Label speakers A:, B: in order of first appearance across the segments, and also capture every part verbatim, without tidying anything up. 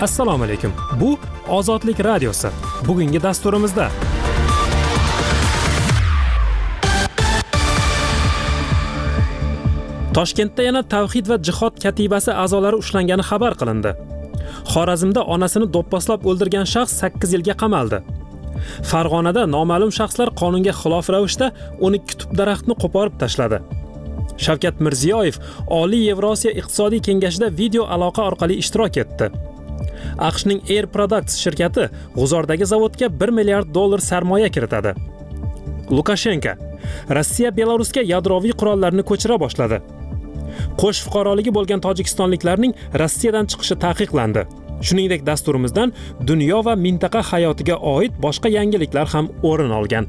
A: Assalomu alaykum. Bu Ozodlik radiosi. Bugungi dasturimizda Toshkentda yana Tavhid va jihod katibasi a'zolari ushlangani xabar qilindi. Xorazmda onasini do'pposlab o'ldirgan shaxs sakkiz yilga qamaldi. Farg'onada noma'lum shaxslar qonunga xilof ravishda o'n ikki tup daraxtni qo'porib tashladi. Shavkat Mirziyoyev Oliy Yevrosiyo iqtisodiy kengashida video aloqa orqali ishtirok etdi. AQShning Air Products shirkati G'uzordagi zavodga bir milliard dollar sarmoya kiritadi. Lukashenko Rossiya Belarusga yadroviy qurollarni ko'chira boshladi. Qo'sh fuqaroligi bo'lgan tojikistonliklarning Rossiyadan chiqishi taqiqlandi. Shuningdek, dasturimizdan dunyo va mintaqa hayotiga oid boshqa yangiliklar ham o'rin olgan.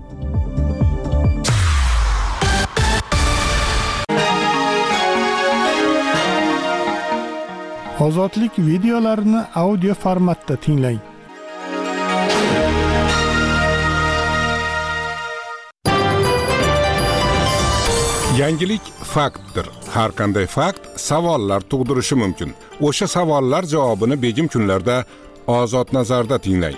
B: Ozodlik videolarini audio formatda tinglang.
C: Yangilik faktdir. Har qanday fakt savollar tug'dirishi mumkin. O'sha savollar javobini begim kunlarda Ozod nazarda tinglang.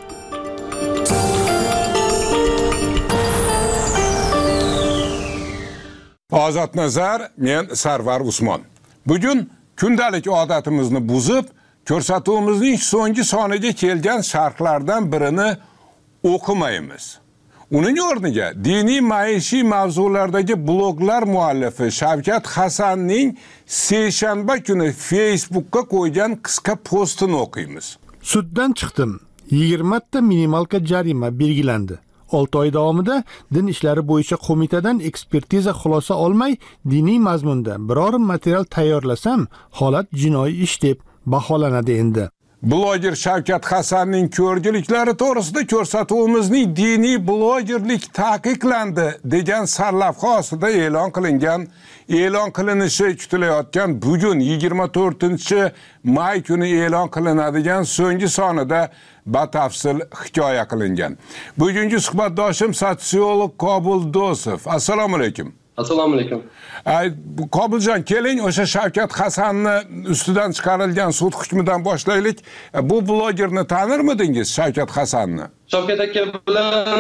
C: Ozod nazar, men Sarvar Usmon. Bugun kundalik odatimizni buzib, ko'rsatuvimizning so'nggi soniga kelgan sharhlardan birini o'qimaymiz. Uning o'rniga diniy maishiy mavzulardagi bloglar muallifi Shavkat Hasanning seshanba kuni Facebook'ga qo'ygan qisqa postini o'qiymiz.
B: Suddan chiqdim. yigirma ta minimalka jarima belgilandi. olti oy davomida din ishlari bo'yicha qo'mitadan ekspertiza xulosa olmay, diniy mazmunda biror material tayyorlasam, holat jinoiy ish deb baholanadi endi.
C: Bloger Shavkat Hasanning ko'rgiliklari to'g'risida ko'rsatuvimizning diniy blogerlik taqiqlandi degan sarlavha ostida e'lon qilingan, e'lon qilinishi kutilayotgan bugun yigirma to'rtinchi may kuni e'lon qilinadigan so'nggi sonida batafsil hikoya qilingan. Bugungi suhbatdoshim sotsiolog Qobul Do'sov. Assalomu alaykum.
D: Assalomu alaykum.
C: Qobuljon, keling o'sha Shavkat Hasanni ustidan chiqarilgan sud hukmidan boshlaylik. Bu blogerni tanirmidingiz, Shavkat Hasanni?
D: Shavkat aka bilan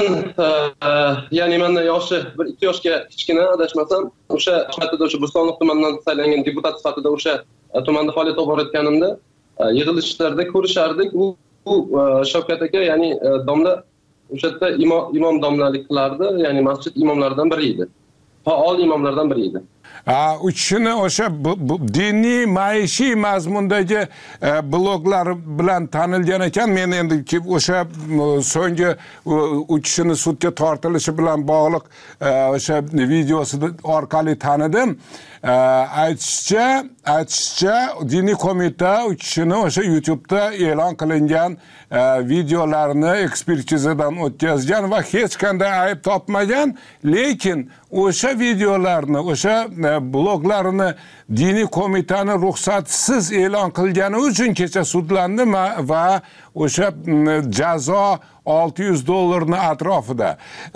D: ya'ni mendan yoshi bir ikki yoshga kichkina adashmasam, o'sha sifatida o'sha Bo'stonliq tumanidan saylangan deputat sifatida o'sha tumanda faoliyat olib borayotganimda yig'ilishlarda ko'rishardik. U bu Shavkat aka ya'ni domla o'sha yerda imom domlalik qilardi, ya'ni masjid imomlaridan biri edi. Faol imomlardan biri edi.
C: Ha, u kishini o'sha diniy maishiy mazmundagi bloglar bilan tanilgan ekan. Men endi o'sha so'nggi u kishini sudga tortilishi bilan bog'liq o'sha videosi orqali tanidim. Aytishicha, aytishicha diniy qo'mita u kishini o'sha YouTube'da e'lon qilingan videolarini ekspertizadan o'tkazgan va hech qanday ayb topmagan, lekin o'sha videolarni, o'sha bloglarini diniy qo'mitani ruxsatsiz e'lon qilgani uchun kecha sudlandi va o'sha jazo olti yuz dollarni atrofida.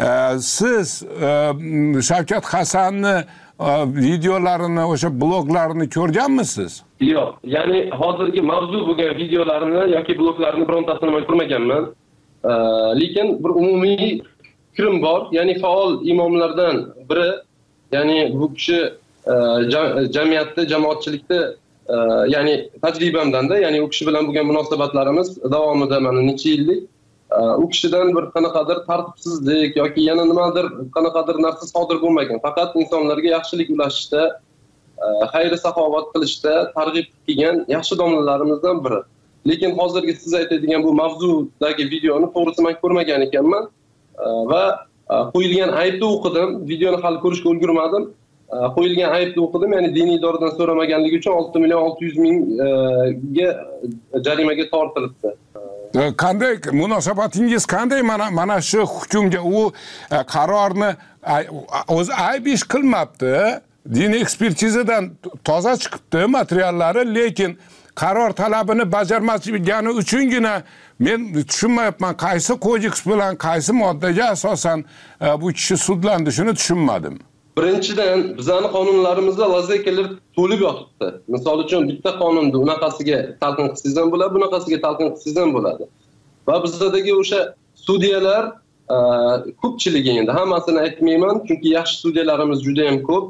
C: Siz Shavkat Hasanni videolarini, o'sha bloglarini ko'rganmisiz?
D: Yo'q, ya'ni hozirgi mavzu bo'lgan videolarini yoki bloglarini birontasini men ko'rmaganman. Lekin bir umumiy fikrim bor, ya'ni faol imomlardan biri, ya'ni bu kishi jamiyatda, jamoatchilikda, ya'ni tajribamdan-da, ya'ni u kishi bilan bo'lgan munosabatlarimiz davomida mana necha yillik u kishidan bir qanaqadir tartibsizlik yoki yana nimadir qanaqadir narsa sodir bo'lmagan. Faqat insonlarga yaxshilik ulashishda, xayr saxovat qilishda targ'ib qilgan yaxshi domlalarimizdan biri. Lekin hozirgi siz aytadigan bu mavzudagi videoni to'g'risi men ko'rmagan ekanman va qo'yilgan aybni o'qidim. Videoni hali ko'rishga ulgurmadim. Qo'yilgan aybni o'qidim, ya'ni diniy idoradan so'ramaganligi uchun olti million olti yuz mingga jarimaga tortilibdi.
C: Qanday munosabatingiz qanday mana mana shu hukmga? U qarorni o'zi ayb ish qilmabdi, diniy ekspertizadan toza chiqibdi materiallari, lekin qaror talabini bajarmagani uchungina men tushunmayapman, qaysi kodeks bilan qaysi moddaga asosan bu kishi sudlandi, shuni tushunmadim.
D: birinchidan bizning qonunlarimizda lazaykalar to'lib yotibdi. Misol uchun bitta qonunda unaqasiga talqin qilsangiz ham bo'ladi, bunaqasiga talqin qilsangiz ham bo'ladi. Va bizdagi o'sha sudyalar ko'pchiligi, endi hammasini aytmayman, chunki yaxshi sudyalarimiz juda ham ko'p.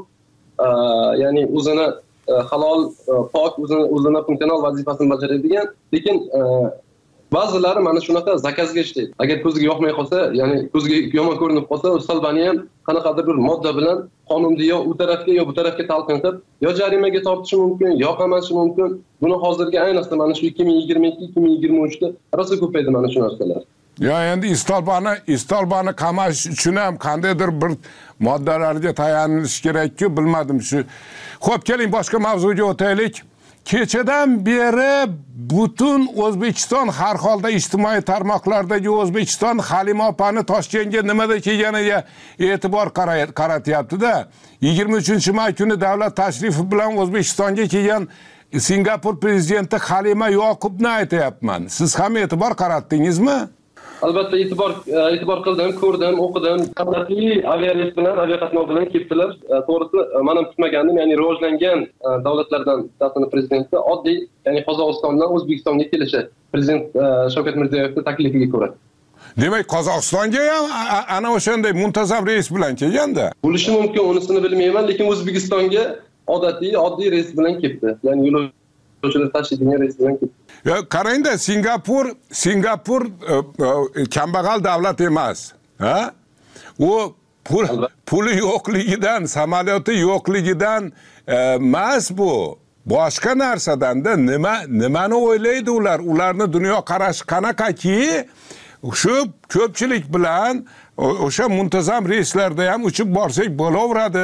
D: Ya'ni o'zini halol, pok, o'zini o'zini funksional vazifasini bajaradigan, lekin ba'zilari mana shunaqa zakazga ishlaydi. Agar ko'ziga yoqmay qolsa, ya'ni ko'ziga yomon ko'rinib qolsa, usalbani ham qanaqadir bir modda bilan qonunda yo u tarafga yo bu tarafga talqin qilib, yo jarimaga tortishi mumkin, yo qamashi mumkin. Buni hozirgi ayniqsa mana shu ikki ming yigirma ikki ikki ming yigirma uch da rosa ko'paydi mana shu narsalar.
C: Ya endi istalbani istalbani qamash uchun ham qandaydir bir moddalarga tayanilish kerak-ku, bilmadim shu. Xo'p, keling boshqa mavzuga o'taylik. Kechadan beri butun O'zbekiston har holda ijtimoiy tarmoqlardagi O'zbekiston Halima opani Toshkentga nimada kelganiga e'tibor qaratyapti-da. yigirma uchinchi may kuni davlat tashrifi bilan O'zbekistonga kelgan Singapur prezidenti Halima Yoqubni aytayapman. Siz ham e'tibor qaratdingizmi?
D: Albatta e'tibor e'tibor qildim, ko'rdim, o'qidim. Qanday aviareys bilan, aviaqatnov bilan ketdilar. To'g'risi, men ham kutmagandim. Ya'ni rivojlangan davlatlardan bittasining prezidenti oddiy, ya'ni Qozog'istondan O'zbekistonga kelishi prezident Shavkat Mirziyoyevning taklifiga ko'ra.
C: Demak, Qozog'istonga ham ana o'shanday muntazam reys bilan kelganda.
D: Bo'lishi mumkin, unisini bilmayman, lekin O'zbekistonga odatiy, oddiy reys bilan ketdi. Ya'ni yo'lovchilar tashiydigan reys bilan ketdi.
C: Ya qarangda, Singapur, Singapur kambag'al davlat emas. Ha? U pul, puli yo'qligidan, samolyoti yo'qligidan emas bu. Boshqa narsadan-da nima nimani o'ylaydi ular? Ularni dunyo qarashi qanaqaki? Shu ko'pchilik bilan o'sha muntazam reyslarda ham uchib borsak bo'laveradi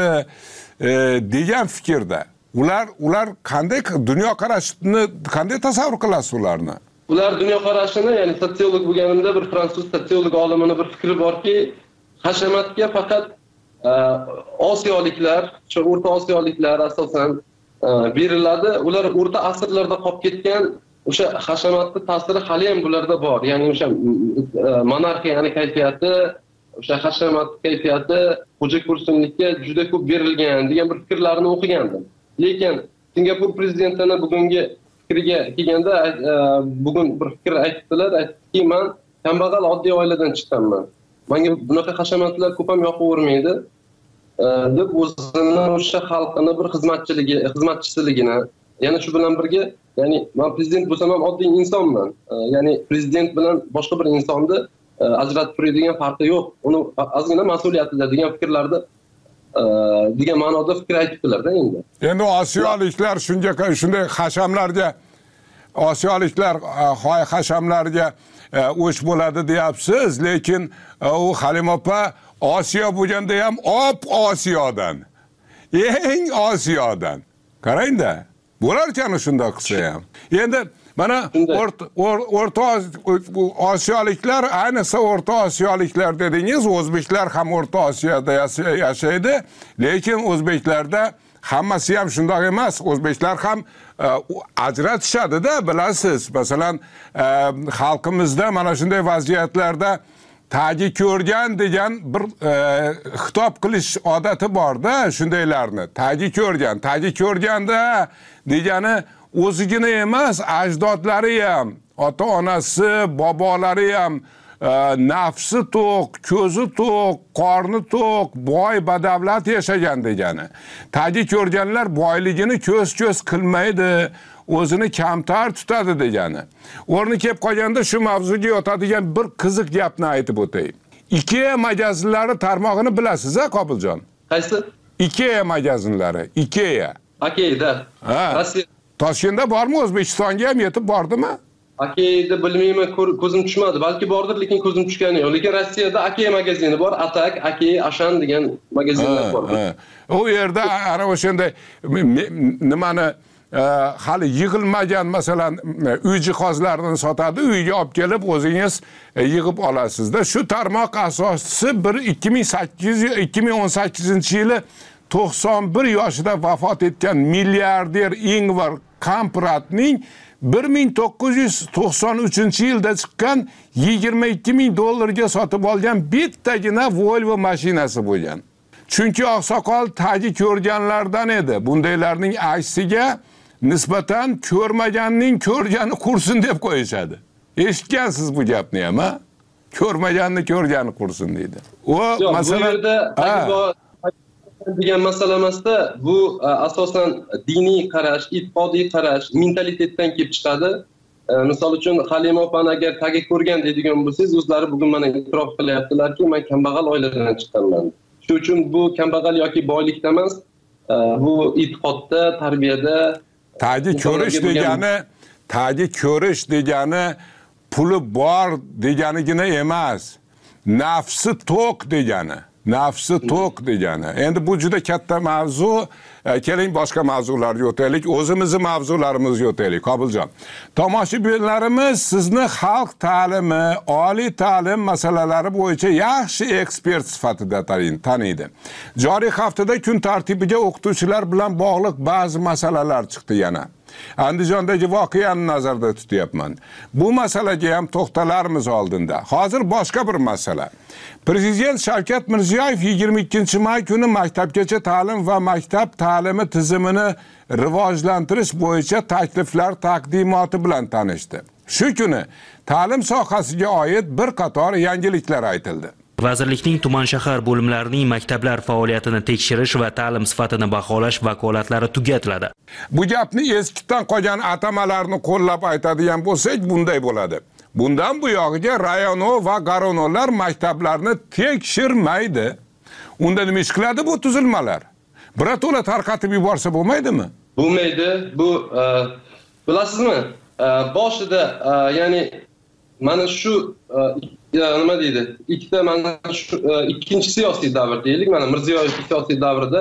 C: degan fikrda. Ular ular qanday dunyo qarashini qanday tasavvur qilasiz ularni?
D: Ular dunyo qarashini, ya'ni sotsiolog bo'lganimda bir fransuz sotsiolog olimini bir fikri borki, hashamatga faqat Osiyoliklar, shu o'rta Osiyoliklar asosan beriladi. Ular o'rta asrlarda qolib ketgan o'sha hashamatning ta'siri hali ham bularda bor. Ya'ni o'sha monarxiyani kayfiyati, o'sha hashamat kayfiyati xo'ja kursunlikka juda ko'p berilgan degan bir fikrlarni o'qigandim. Lekin Singapur prezidentining bugungi fikriga kelganda bugun bir fikr aytdilar, aytdiki, men kambag'al oddiy oiladan chiqqanman. Menga bunaqa hashamatlar ko'p ham yoqavermaydi deb o'zini o'sha xalqini bir xizmatchiligi, xizmatchisiligini, yana shu bilan birga, ya'ni men prezident bo'lsam ham oddiy insonman. Ya'ni prezident bilan boshqa bir insonni ajratib turadigan farqi yo'q. Uni ozgina mas'uliyatli degan fikrlarda degan ma'noda fikr aytibdilar-da endi.
C: Endi osiyoliklar shunga shunday hashamlarga osiyoliklar hoy hashamlarga o'ch bo'ladi deyapsiz, lekin u Halima opa Osiyo bo'lganda ham op Osiyodan. Eng Osiyodan. Qarang-da. Bo'larkan shunday qilsa ham. Endi mana o'rta Osiyoliklar, ayniqsa o'rta Osiyoliklar dedingiz, o'zbeklar ham o'rta Osiyoda yashaydi, lekin o'zbeklarda hammasi ham shunday emas. O'zbeklar ham ajratishadi-da, bilasiz. Masalan, xalqimizda mana shunday vaziyatlarda tagi ko'rgan degan bir xitob qilish odati bor-da, shundaylarni. Tagi ko'rgan, tagi ko'rganda degani o'zigina emas, ajdodlari ham, ota-onasi, bobolari ham nafsi to'q, ko'zi to'q, qorni to'q, boy badavlat yashagan degani. Tagi ko'rganlar boyligini ko'z-ko'z qilmaydi, o'zini kamtar tutadi degani. O'rni kelib qolganda shu mavzuga yotadigan bir qiziq gapni aytib o'tay. IKEA magazinlari tarmog'ini bilasiz-a, Qobiljon?
D: Qaysi?
C: IKEA magazinlari, IKEA.
D: IKEA-da.
C: Rossiya. Toshkentda bormi, O'zbekistonga ham yetib bordimi?
D: IKEA-da bilmayman, ko'zim tushmadi. Balki bordir, lekin ko'zim tushgani yo'q. Lekin Rossiyada IKEA magazini bor, Atak, IKEA, Ashan degan magazinlar bor.
C: U yerda ana o'shanda nimani hali yig'ilmagan, masalan, uy jihozlarini sotadi, uyga olib kelib o'zingiz yig'ib olasizda. Shu tarmoq asoschisi bir ikki ming o'n sakkizinchi yili to'qson bir yoshida vafot etgan milliarder Ingvar Kampratning bir ming to'qqiz yuz to'qson uchinchi yilda chiqqan yigirma ikki ming dollarga sotib olgan bittagina Volvo mashinasi bo'lgan. Chunki oqsoqol tagi ko'rganlardan edi. Bundaylarning aksiga nisbatan ko'rmaganning ko'rgani qursin deb qo'yishadi. Eshitgansiz bu gapni ham, ha? Ko'rmaganni ko'rgani qursin deydi. O masalan,
D: degan masala emasda, bu asosan diniy qarash, e'tiqodiy qarash, mentalitetdan kelib chiqadi. Misol uchun Halima opani agar tagi ko'rgan deydigan bo'lsangiz, o'zlari bugun mana e'tirof qilyaptilarki, men kambag'al oiladan chiqqanman. Shuning uchun bu kambag'al yoki boylikda emas, bu e'tiqodda, tarbiyada.
C: Tagi ko'rish degani, tagi ko'rish degani puli bor deganigina emas. Nafsi to'q degani. Nafsi to'q degani. Endi bu juda katta mavzu. Keling boshqa mavzularga o'taylik. O'zimizning mavzularimizga o'taylik, Qobiljon. Tomoshabinlarimiz sizni xalq ta'limi, oliy ta'lim masalalari bo'yicha yaxshi ekspert sifatida taniydi. Joriy haftada kun tartibiga o'qituvchilar bilan bog'liq ba'zi masalalar chiqdi yana. Andijondagi voqeani nazarda tutyapman. Bu masalaga ham to'xtalarmiz oldinda. Hozir boshqa bir masala. Prezident Shavkat Mirziyoyev yigirma ikkinchi may kuni maktabgacha ta'lim va maktab ta'limi tizimini rivojlantirish bo'yicha takliflar taqdimoti bilan tanishdi. Shu kuni ta'lim sohasiga oid bir qator yangiliklar aytildi.
E: Vazirlikning tuman shahar bo'limlarining maktablar faoliyatini tekshirish va ta'lim sifatini baholash vakolatlari tugatiladi.
C: Bu gapni eskidan qolgan atamalarni qo'llab aytadigan bo'lsak, bunday bo'ladi. Bundan bu yog'iga rayono va garonolar maktablarni tekshirmaydi. Unda nima ish qiladi bu tuzilmalar? Birato'la tarqatib yuborsa bo'lmaydimi?
D: Bo'lmaydi. Bu bilasizmi? Boshida ya'ni mana shu nima deydi? Ikkita mana shu ikkinchi siyosiy davr deylik, mana Mirziyoyev siyosiy davrida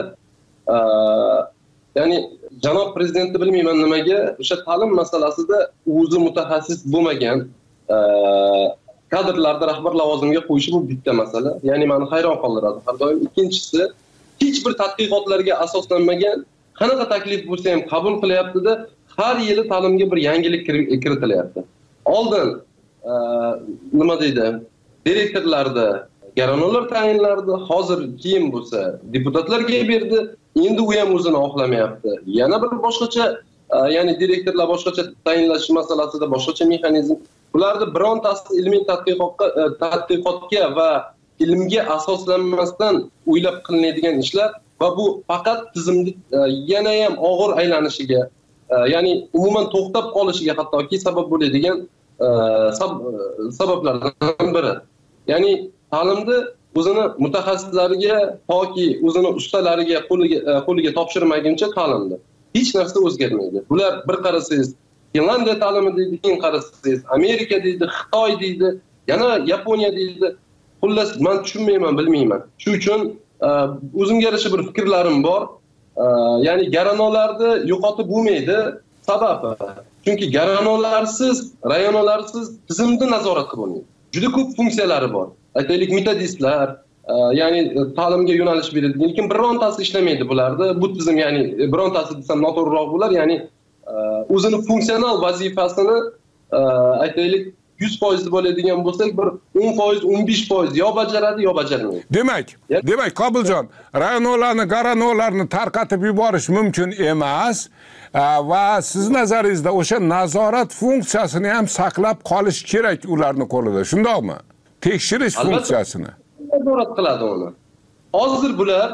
D: ya'ni janob prezidentni bilmayman nimaga o'sha ta'lim masalasida o'zi mutaxassis bo'lmagan kadrlarda rahbar lavozimga qo'yishi bu bitta masala. Ya'ni meni hayron qoldiradi har doim. Ikkinchisi, hech bir tadqiqotlarga asoslanmagan qanaqa taklif bo'lsa ham qabul qilyapti-da, har yili ta'limga bir yangilik kiritilyapti. Oldin nima deydi? Direktorlarda garonolar tayinlardi, hozir keyin bo'lsa deputatlarga berdi. Endi u ham o'zini oqlamayapti. Yana bir boshqacha, ya'ni direktorlar boshqacha tayinlash masalasida boshqacha mexanizm. Bularni birontasi ilmiy tadqiqotga tadqiqotga va ilmga asoslanmasdan o'ylab qilinadigan ishlar va bu faqat tizimni yana ham og'ir aylanishiga, ya'ni umuman to'xtab qolishiga hattoki sabab bo'ladigan sabablardan biri. Ya'ni ta'limni o'zini mutaxassislariga yoki o'zini ustalariga qo'liga qo'liga topshirmaguncha ta'limda hech narsa o'zgarmaydi. Bular bir qarasangiz Finlandiya ta'limi deydi, keyin qarasangiz Amerika deydi, Xitoy deydi, yana Yaponiya deydi. Xullas men tushunmayman, bilmayman. Shuning uchun o'zimga yarasha bir fikrlarim bor. Ya'ni garanolarni yo'qotib bo'lmaydi. Sababi chunki garanolarsiz, rayonolarsiz tizimni nazorat qilib bo'lmaydi. Juda ko'p funksiyalari bor. Aytaylik metodistlar, ya'ni ta'limga yo'nalish berilgan, lekin birontasi ishlamaydi bularda. Bu tizim, ya'ni birontasi desam noto'g'riroq bo'lar, ya'ni o'zini funksional vazifasini aytaylik yuz foiz bo'ladigan bo'lsak, bir o'n foiz, o'n besh foiz yo bajaradi, yo bajarmaydi.
C: Demak, demak Qobiljon, rayonolarni, garanolarni tarqatib yuborish mumkin emas va siz nazaringizda o'sha nazorat funksiyasini ham saqlab qolish kerak ularning qo'lida, shundaqmi? Tekshirish funksiyasini.
D: Nazorat qiladi uni. Hozir bular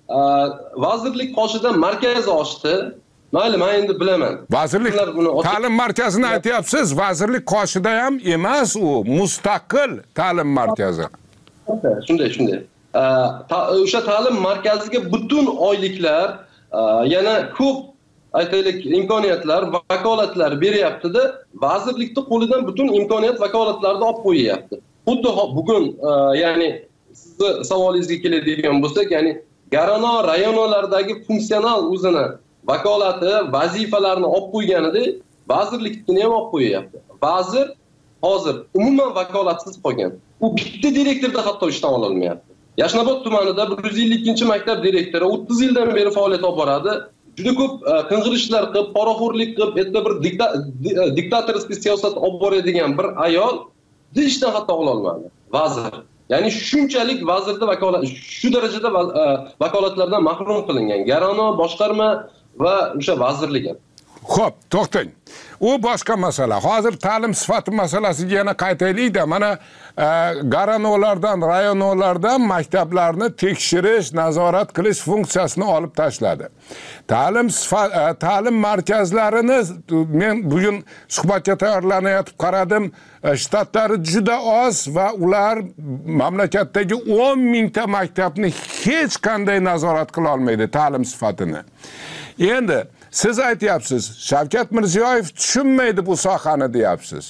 D: vazirlik qoshida markaz ochdi. Mayli, men endi bilaman.
C: Vazirlik ta'lim markazini aytyapsiz, vazirlik qoshida ham emas u, mustaqil ta'lim markazi.
D: Shunday, shunday. O'sha ta'lim markaziga butun oyliklar, yana ko'p aytaylik imkoniyatlar, vakolatlar beryapti-da, vazirlikning qo'lidan butun imkoniyat, vakolatlarni olib qo'yapti. Xuddi bugun, ya'ni sizni savolingizga keladigan bo'lsak, ya'ni garano rayonolardagi funksional o'zini vakolati, vazifalarni olib qo'yganida vazirlikni ham olib qo'yapti. Vazir hozir umuman vakolatsiz qolgan. U bitta direktorda hatto ishdan olinmayapti. Yashnobod tumanida bir yuz ellik ikkinchi maktab direktori o'ttiz yildan beri faoliyat olib boradi. Juda ko'p qing'irishlar qilib, poraxo'rlik qilib, bitta bir diktatorskiy siyosat olib boradigan bir ayol ishdan hatto ola olmadi. Vazir. Ya'ni shunchalik vazirda vakolat shu darajada vakolatlardan mahrum qilingan garano boshqarma va o'sha vazirlik.
C: Xo'p, to'xtang. U boshqa masala. Hozir ta'lim sifati masalasiga yana qaytaylik-da. Mana garanolardan, rayonolardan maktablarni tekshirish, nazorat qilish funksiyasini olib tashladi. Ta'lim ta'lim markazlarini men bugun suhbatga tayyorlanayotib qaradim. Shtatlari juda oz va ular mamlakatdagi o'n mingta maktabni hech qanday nazorat qila olmaydi ta'lim sifatini. Endi siz aytyapsiz, Shavkat Mirziyoyev tushunmaydi bu sohani deyapsiz.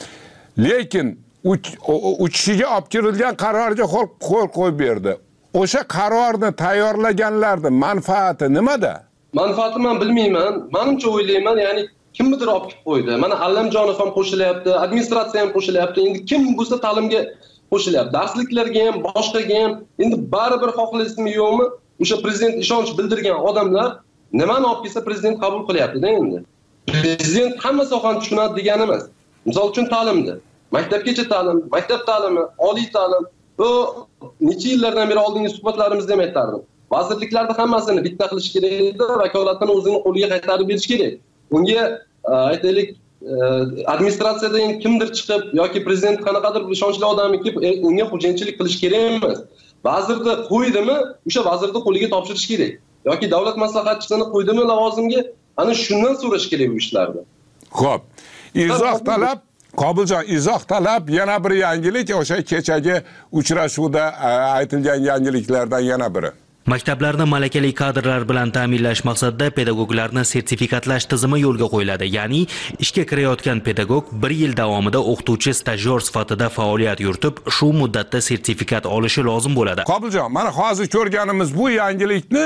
C: Lekin uchishiga olib kirilgan qarorga qo'l qo'yib berdi. O'sha qarorni tayyorlaganlarning manfaati nimada?
D: Manfaati men bilmayman. Menimcha o'ylayman, ya'ni kimdir olib kelib qo'ydi. Mana Allamjonov ham qo'shilyapti, administratsiya ham qo'shilyapti. Endi kim bo'lsa ta'limga qo'shilyapti. Darsliklarga ham, boshqaga ham. Endi baribir xohlaysizmi yo'qmi? O'sha prezident ishonch bildirgan odamlar nimani olib kelsa prezident qabul qilyapti-da endi. Prezident hamma sohani tushunadi degani emas. Misol uchun ta'limda, maktabgacha ta'lim, maktab ta'limi, oliy ta'lim, bu necha yillardan beri oldingi suhbatlarimizda ham aytardim. Vazirliklarda hammasini bitta qilish kerak edi, vakolatni o'zining qo'liga qaytarib berish kerak. Unga aytaylik, administratsiyadan kimdir chiqib yoki prezident qanaqadir ishonchli odamniki unga xo'jayinchilik qilish kerak emas. Vazirni qo'ydimi, o'sha vazirni qo'liga topshirish kerak. Yoki davlat maslahatchisini qo'ydimi lavozimga, ana shundan so'rash kerak bu ishlarni.
C: Xo'p, izoh talab, Qobiljon, izoh talab yana bir yangilik, o'sha kechagi uchrashuvda aytilgan yangiliklardan yana biri.
E: Maktablarni malakali kadrlar bilan ta'minlash maqsadida pedagoglarni sertifikatlash tizimi yo'lga qo'yiladi. Ya'ni ishga kirayotgan pedagog bir yil davomida o'qituvchi stajyor sifatida faoliyat yuritib, shu muddatda sertifikat olishi lozim bo'ladi.
C: Qobiljon, mana hozir ko'rganimiz bu yangilikni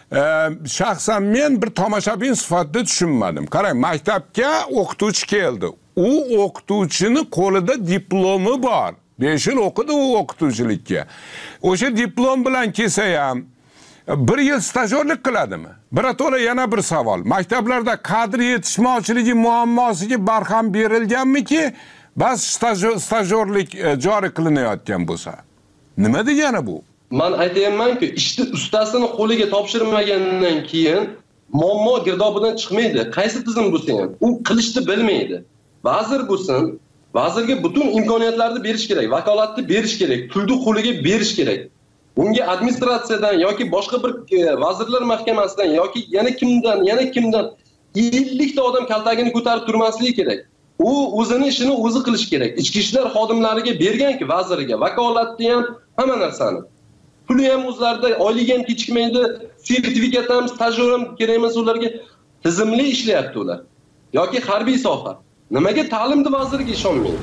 C: shaxsan men bir tomoshabin sifatida tushunmadim. Qarang, maktabga o'qituvchi keldi. U o'qituvchini qo'lida diplomi bor. besh yil o'qidi u o'qituvchilikka. O'sha diplom bilan kelsa ham bir yil stajyorlik qiladimi? Birato'la yana bir savol. Maktablarda kadr yetishmovchiligi muammosiga barham berilganmiki, bas stajyorlik joriy qilinayotgan bo'lsa. Nima degani bu?
D: Men aytayapman-ku, ishni ustasini qo'liga topshirmagandan keyin muammo girdobidan chiqmaydi. Qaysi tizim bo'lsa ham, u qilishni bilmaydi. Vazir bo'lsin, vazirga butun imkoniyatlarni berish kerak, vakolatni berish kerak, pulni qo'liga berish kerak. Unga administratsiyadan yoki boshqa bir vazirlar mahkamasidan yoki yana kimdan, yana kimdan ellik ta odam kaltagini ko'tarib turmasligi kerak. U o'zini ishini o'zi qilish kerak. Ichki ishlar xodimlariga berganki, vaziriga vakolatni ham, hamma narsani. Puli ham o'zlarida, oyligi ham kechikmaydi, sertifikat ham, stajyor ham kerak emas ularga. Tizimli ishlayapti ular. Yoki harbiy soha. Nimaga ta'limni vaziriga ishonmaydi?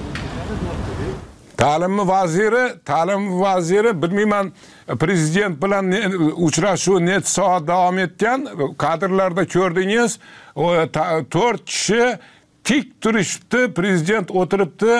C: Ta'lim vaziri, ta'lim vaziri bilmayman, prezident bilan uchrashuv necha soat davom etgan, kadrlarda ko'rdingiz, to'rt kishi tik turishibdi, prezident o'tiribdi.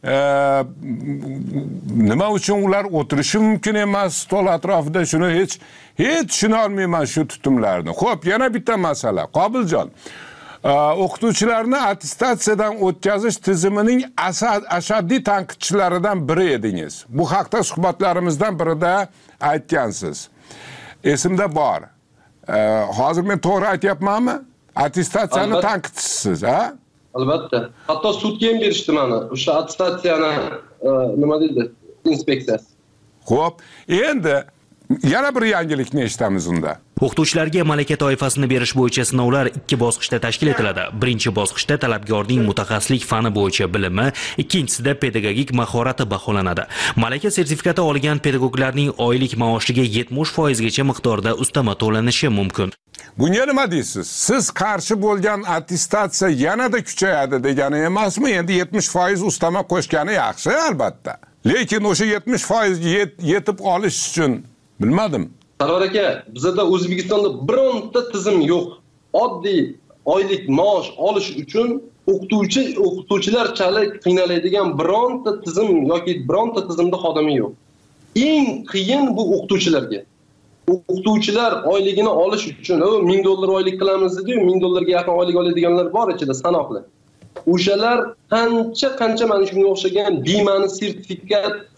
C: Nima uchun ular o'tirishi mumkin emas stol atrofida, shuni hech hech tushuna olmayman shu tutumlarni. Xo'p, yana bitta masala. Qobiljon, o'qituvchilarni attestatsiyadan o'tkazish tizimining ashaddiy tanqidchilaridan biri edingiz. Bu haqda suhbatlarimizdan birida aytgansiz. Esimda bor. Hozir men to'g'ri aytyapmanmi? Attestatsiyani tanqidchisiz, ha?
D: Albatta. Hatto sudga ham berishdi mana o'sha attestatsiyani nima deydi? Inspeksiyasi.
C: Xo'p, endi yana bir yangilikni eshitamiz unda.
E: O'qituvchilarga malaka toifasini berish bo'yicha sinovlar ikki bosqichda tashkil etiladi. Birinchi bosqichda talabgorning mutaxassislik fani bo'yicha bilimi, ikkinchisida pedagogik mahorati baholanadi. Malaka sertifikati olgan pedagoglarning oylik maoshiga yetmish foiz gacha miqdorda ustama to'lanishi mumkin.
C: Bunga nima deysiz? Siz qarshi bo'lgan attestatsiya yanada kuchayadi degani emasmi? Endi yetmish foiz ustama qo'shgani yaxshi albatta. Lekin o'sha yetmish foiz yetib olish uchun bilmadim.
D: Sarvar aka, bizda O'zbekistonda bironta tizim yo'q. Oddiy oylik maosh olish uchun o'qituvchi o'qituvchilarchalik qiynaladigan bironta tizim yoki bironta tizimda xodimi yo'q. Eng qiyin bu o'qituvchilarga. O'qituvchilar oyligini olish uchun ming dollar oylik qilamiz dedi-yu, ming dollarga yaqin oylik oladiganlar bor ichida sanoqli. O'shalar qancha-qancha mana shunga o'xshagan bema'ni sertifikat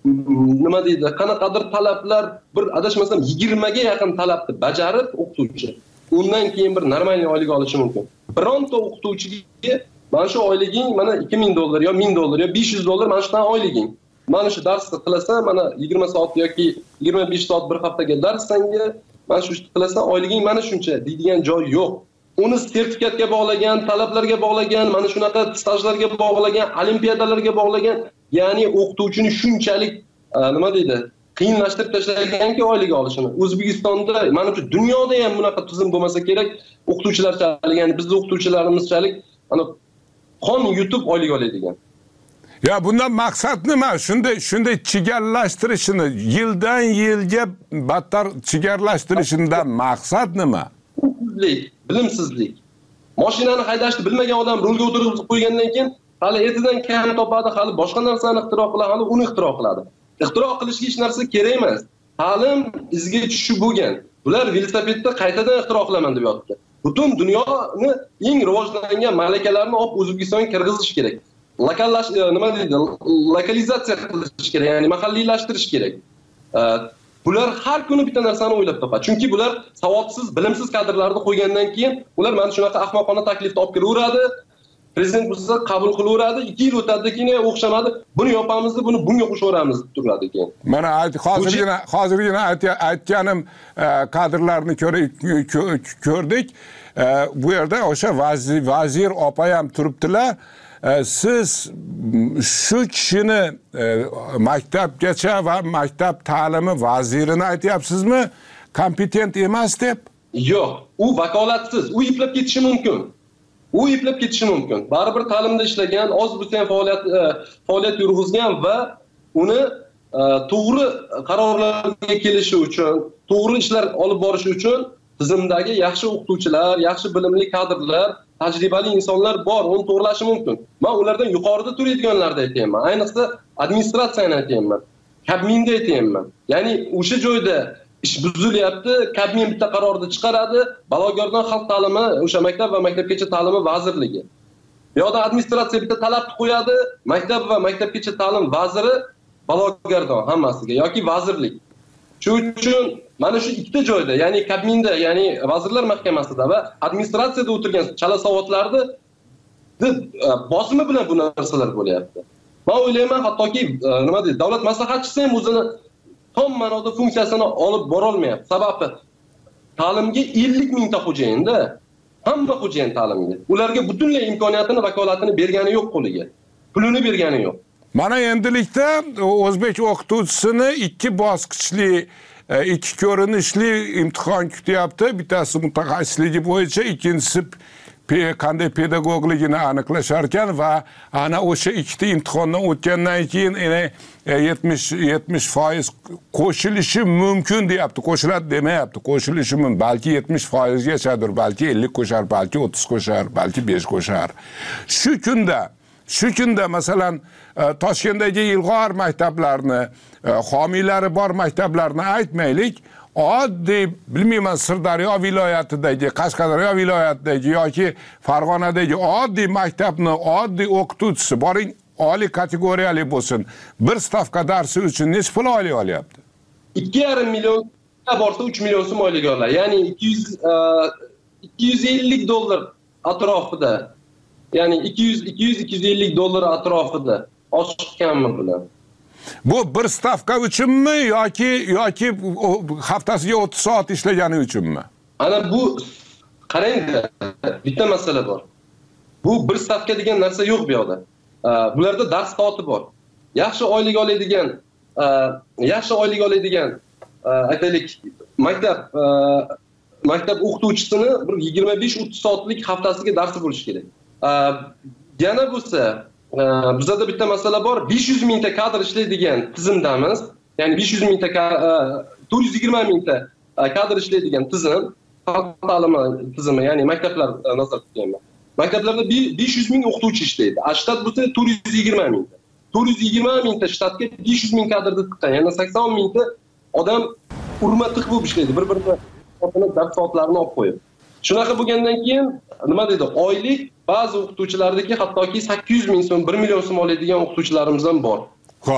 D: nima deydi, qanaqadir talablar, bir adashmasam yigirmaga yaqin talabni bajarib o'qituvchi undan keyin bir normalniy oylik olishi mumkin. Bironta o'qituvchiga mana shu oyliging mana ikki ming dollar yo ming dollar yo besh yuz dollar mana shundan oyliging. Mana shu darsni qilasan, mana yigirma soat yoki yigirma besh soat bir haftaga darsanga, mana shu ishni qilasan, oyliging mana shuncha deydigan joy yo'q. Uni sertifikatga bog'lagan, talablarga bog'lagan, mana shunaqa stajlarga bog'lagan, olimpiadalarga bog'lagan, ya'ni o'qituvchini shunchalik nima deydi, qiyinlashtirib tashlaganki oyligi olishini. O'zbekistonda, menimcha dunyoda ham bunaqa tizim bo'lmasa kerak, o'qituvchilarchalik, ya'ni bizning o'qituvchilarimizchalik ana qon yutib oylik oladigan.
C: Ya bundan maqsad nima? Shunday shunday chigarlashtirishini, yildan yilga battar chigarlashtirishidan maqsad nima?
D: Bilimsizlik, bilimsizlik. Mashinani haydashni bilmagan odam rulga o'tirib qo'ygandan keyin hali etidan kam topadi, hali boshqa narsani ixtiro qiladi, hali uni ixtiro qiladi. Ixtiro qilishga hech narsa kerak emas. Ta'lim izga tushishi bo'lgan. Bular velosipedda qaytadan ixtiro qilaman deb yotibdi. Butun dunyoni eng rivojlangan malakalarni olib O'zbekistonga kirgizish kerak. Lokallash, nima deydi, lokalizatsiya qilish kerak, ya'ni mahalliylashtirish kerak. Bular har kuni bitta narsani o'ylab topadi. Chunki bular savodsiz, bilimsiz kadrlarni qo'ygandan keyin ular mana shunaqa ahmoqona taklifni olib kelaveradi. Prezident bo'lsa qabul qilaveradi, ikki yil o'tadi, keyin o'xshamadi. Buni yopamiz, buni bunga qo'shaveramiz deb turadi keyin.
C: Mana hozirgina hozirgina aytganim kadrlarni ko'rdik. Bu yerda o'sha vazir opa ham turibdilar. Siz shu kishini maktabgacha va maktab ta'limi vazirini aytyapsizmi? Kompetent emas deb?
D: Yo'q, u vakolatsiz, u iplab ketishi mumkin. U iplab ketishi mumkin. Baribir ta'limda ishlagan, oz bo'lsa ham faoliyat faoliyat yurg'izgan va uni to'g'ri qarorlarga kelishi uchun, to'g'ri ishlar olib borish uchun tizimdagi yaxshi o'qituvchilar, yaxshi bilimli kadrlar, tajribali insonlar bor, uni to'g'rilashi mumkin. Men ulardan yuqorida turadiganlarni aytayman. Ayniqsa administratsiyani aytayman. Kabminda aytayman. Ya'ni o'sha joyda ish buzilyapti, Kabmin bitta qarorni chiqaradi, Balogordan xalq ta'limi, o'sha maktab va maktabgacha ta'limi vazirligi. Bu yoqda administratsiya bitta talabni qo'yadi, maktab va maktabgacha ta'lim vaziri Balogordan hammasiga yoki vazirlik. Shuning uchun mana shu ikkita joyda, ya'ni Kabminda, ya'ni vazirlar mahkamasida va administratsiyada o'tirgan chala savodlarni bosimi bilan bu narsalar bo'lyapti. Men o'ylayman, hattoki nima deydi, davlat maslahatchisi ham o'zini tom ma'noda funksiyasini olib bora olmayapti. Sababi ta'limga ellik mingta xo'jayinda, hamma xo'jayin ta'limga. Ularga butunlay imkoniyatini, vakolatini bergani yo'q qo'liga. Pulini bergani yo'q.
C: Mana endilikda o'zbek o'qituvchisini ikki bosqichli, ikki ko'rinishli imtihon kutyapti. Bittasi mutaxassisligi bo'yicha, ikkinchisi qanday pedagogligini aniqlashar ekan va ana o'sha ikkita imtihondan o'tgandan keyin yetmish foiz qo'shilishi mumkin deyapti. Qo'shiladi demayapti, qo'shilishi mumkin. Balki yetmish foizgachadir, balki ellik qo'shar, balki o'ttiz qo'shar, balki besh qo'shar. Shu kunda Shu kunda masalan Toshkentdagi ilg'or maktablarni, homiylari bor maktablarni aytmaylik, oddiy, bilmayman, Sirdaryo viloyatidagi, Qashqadaryo viloyatidagi yoki Farg'onadagi oddiy maktabni oddiy o'qituvchisi, boring oliy kategoriyali bo'lsin, bir stavka darsi uchun necha pul oylik olyapti?
D: ikki yarim million borsa uch million so'm oylik oladi. Ya'ni ikki yuz ellik dollar atrofida. Ya'ni ikki yuz ikki yuz ellik dollar atrofida oshganmi bilan.
C: Bu bir stavka uchunmi yoki yoki haftasiga o'ttiz soat ishlagani uchunmi?
D: Ana bu qarangda, bitta masala bor. Bu bir stavka degan narsa yo'q bu yoqda. Bularda dars soati bor. Yaxshi oylik oladigan, yaxshi oylik oladigan aytaylik, maktab maktab o'qituvchisini bir yigirma besh o'ttiz soatlik haftasiga darsi bo'lishi kerak. Yana bo'lsa, bizda bitta masala bor. besh yuz mingta kadr ishlaydigan tizimdamiz. Ya'ni besh yuz mingta, to'rt yuz yigirma mingta kadr ishlaydigan tizim, xalq ta'limi tizimi, ya'ni maktablar nazarda tutganman. Maktablarda besh yuz ming o'qituvchi ishlaydi. Shtat bo'lsa to'rt yuz yigirma mingta. to'rt yuz yigirma mingta shtatga besh yuz ming kadrni tiqqan. Ya'ni sakson mingta odam urma tiq bo'lib ishlaydi. Bir-biriga o'rtaga dars soatlarini olib qo'yib. Shunaqa bo'lgandan keyin nima deydi? Oylik ba'zi o'qituvchilardagi hattoki sakkiz yuz ming so'm, bir million so'm oladigan o'qituvchilarimiz ham bor.
C: Xo'p.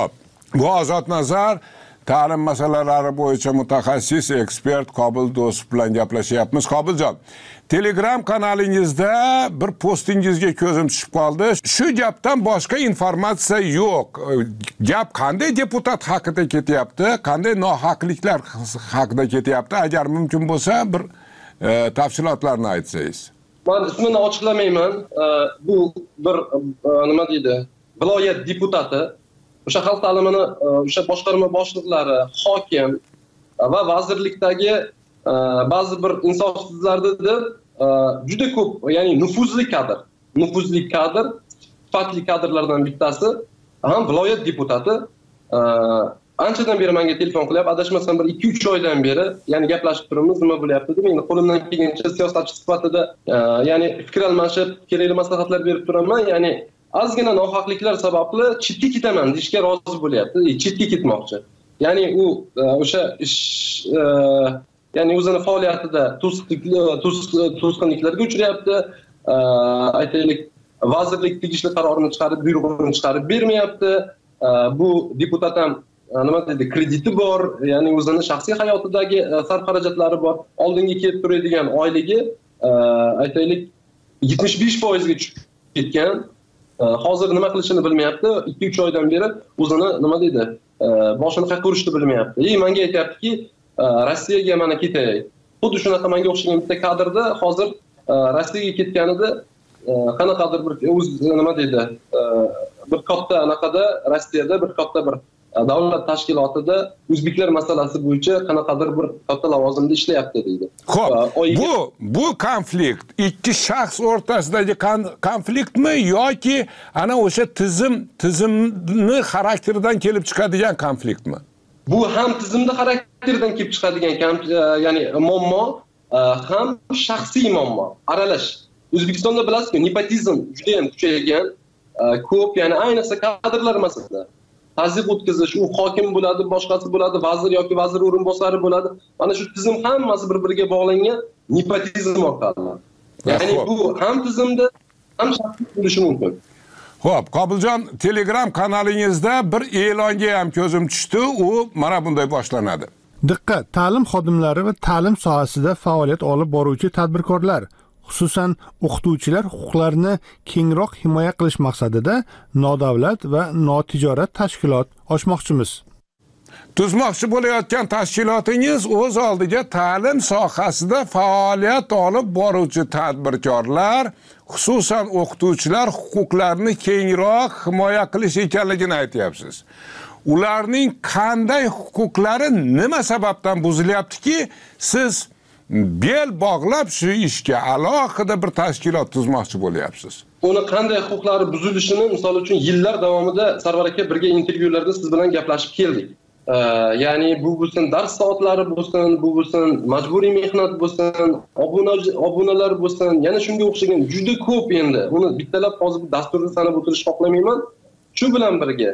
C: Bu Ozodnazar ta'lim masalalari bo'yicha mutaxassis ekspert Qobil Do'stov bilan gaplashyapmiz. Qobiljon, Telegram kanalingizda bir postingizga ko'zim tushib qoldi. Shu gapdan boshqa informatsiya yo'q. Gap qanday deputat haqida ketyapti, qanday nohaqliklar haqida ketyapti? Agar mumkin bo'lsa bir e, tafsilotlarni aytsangiz.
D: Men ismini ochiqlamayman. Bu bir nima deydi? Viloyat deputati, o'sha xalq ta'limini o'sha boshqarma boshliqlari, hokim va vazirlikdagi ba'zi bir insofsizlarni juda ko'p, ya'ni nufuzli kadr, nufuzli kadr, sifatli kadrlardan bittasi ham viloyat deputati. Anchadan beri menga telefon qilyapti, adashmasam bir ikki uch oydan beri, ya'ni gaplashib turibmiz, nima bo'lyapti deb. Men qo'limdan kelgancha siyosatchi sifatida, ya'ni fikr almashib, kerakli maslahatlar berib turaman. Ya'ni ozgina nohaqliklar sababli chetga ketaman deyishga rozi bo'lyapti, chetga ketmoqchi. Ya'ni u o'sha ish, ya'ni o'zini faoliyatida to'sqinliklarga uchrayapti. Aytaylik, vazirlik tegishli qarorini chiqarib, buyrug'ini chiqarib bermayapti. Bu deputat ham nima deydi, krediti bor, ya'ni o'zini shaxsiy hayotidagi sarf xarajatlari bor. Oldinga kelib turadigan oyligi aytaylik yetmish besh foiz ga tushib ketgan. Hozir nima qilishini bilmayapti. ikki uch oydan beri o'zini nima deydi, boshini qayerga urishni bilmayapti. Ey, menga aytayaptiki, Rossiyaga mana ketay. Xuddi shunaqa menga o'xshagan bitta kadrda hozir Rossiyaga ketganida qanaqadir bir o'z nima deydi, bir katta anaqada Rossiyada bir katta bir davlat tashkilotida o'zbeklar masalasi bo'yicha qanaqadir bir katta lavozimda ishlayapti deydi.
C: Xo'p, bu bu konflikt ikki shaxs o'rtasidagi konfliktmi yoki ana o'sha tizim tizimni xarakteridan kelib chiqadigan konfliktmi?
D: Bu ham tizimda xarakteridan kelib chiqadigan, ya'ni muammo, ham shaxsiy muammo, aralash. O'zbekistonda bilasizki, nepotizm juda ham kuchaygan, ko'p, ya'ni ayniqsa kadrlar masalasida tazyiq o'tkazish, u hokim bo'ladi, boshqasi bo'ladi, vazir yoki vazir o'rinbosari bo'ladi. Mana shu tizim hammasi bir-biriga bog'langan nepotizm orqali. Ya'ni bu ham tizimda, ham shaxsiy bo'lishi mumkin.
C: Xo'p, Qobiljon, Telegram kanalingizda bir e'longa ham ko'zim tushdi, u mana bunday boshlanadi.
B: Diqqat, ta'lim xodimlari va ta'lim sohasida faoliyat olib boruvchi tadbirkorlar, xususan o'qituvchilar huquqlarini kengroq himoya qilish maqsadida nodavlat va notijorat tashkilot ochmoqchimiz.
C: Tuzmoqchi bo'layotgan tashkilotingiz o'z oldiga ta'lim sohasida faoliyat olib boruvchi tadbirkorlar, xususan o'qituvchilar huquqlarini kengroq himoya qilish ekanligini aytyapsiz. Ularning qanday huquqlari nima sababdan buzilyaptiki, siz bel bog'lab shu ishga alohida bir tashkilot tuzmoqchi bo'lyapsiz?
D: Uni qanday huquqlari buzilishini, misol uchun, yillar davomida Sarvar aka birga intervyularda siz bilan gaplashib keldik. Ya'ni bu bo'lsin dars soatlari bo'lsin, bu bo'lsin majburiy mehnat bo'lsin, obuna obunalar bo'lsin, yana shunga o'xshagan juda ko'p. Endi uni bittalab hozir dasturda sanab o'tirishni xohlamayman. Shu bilan birga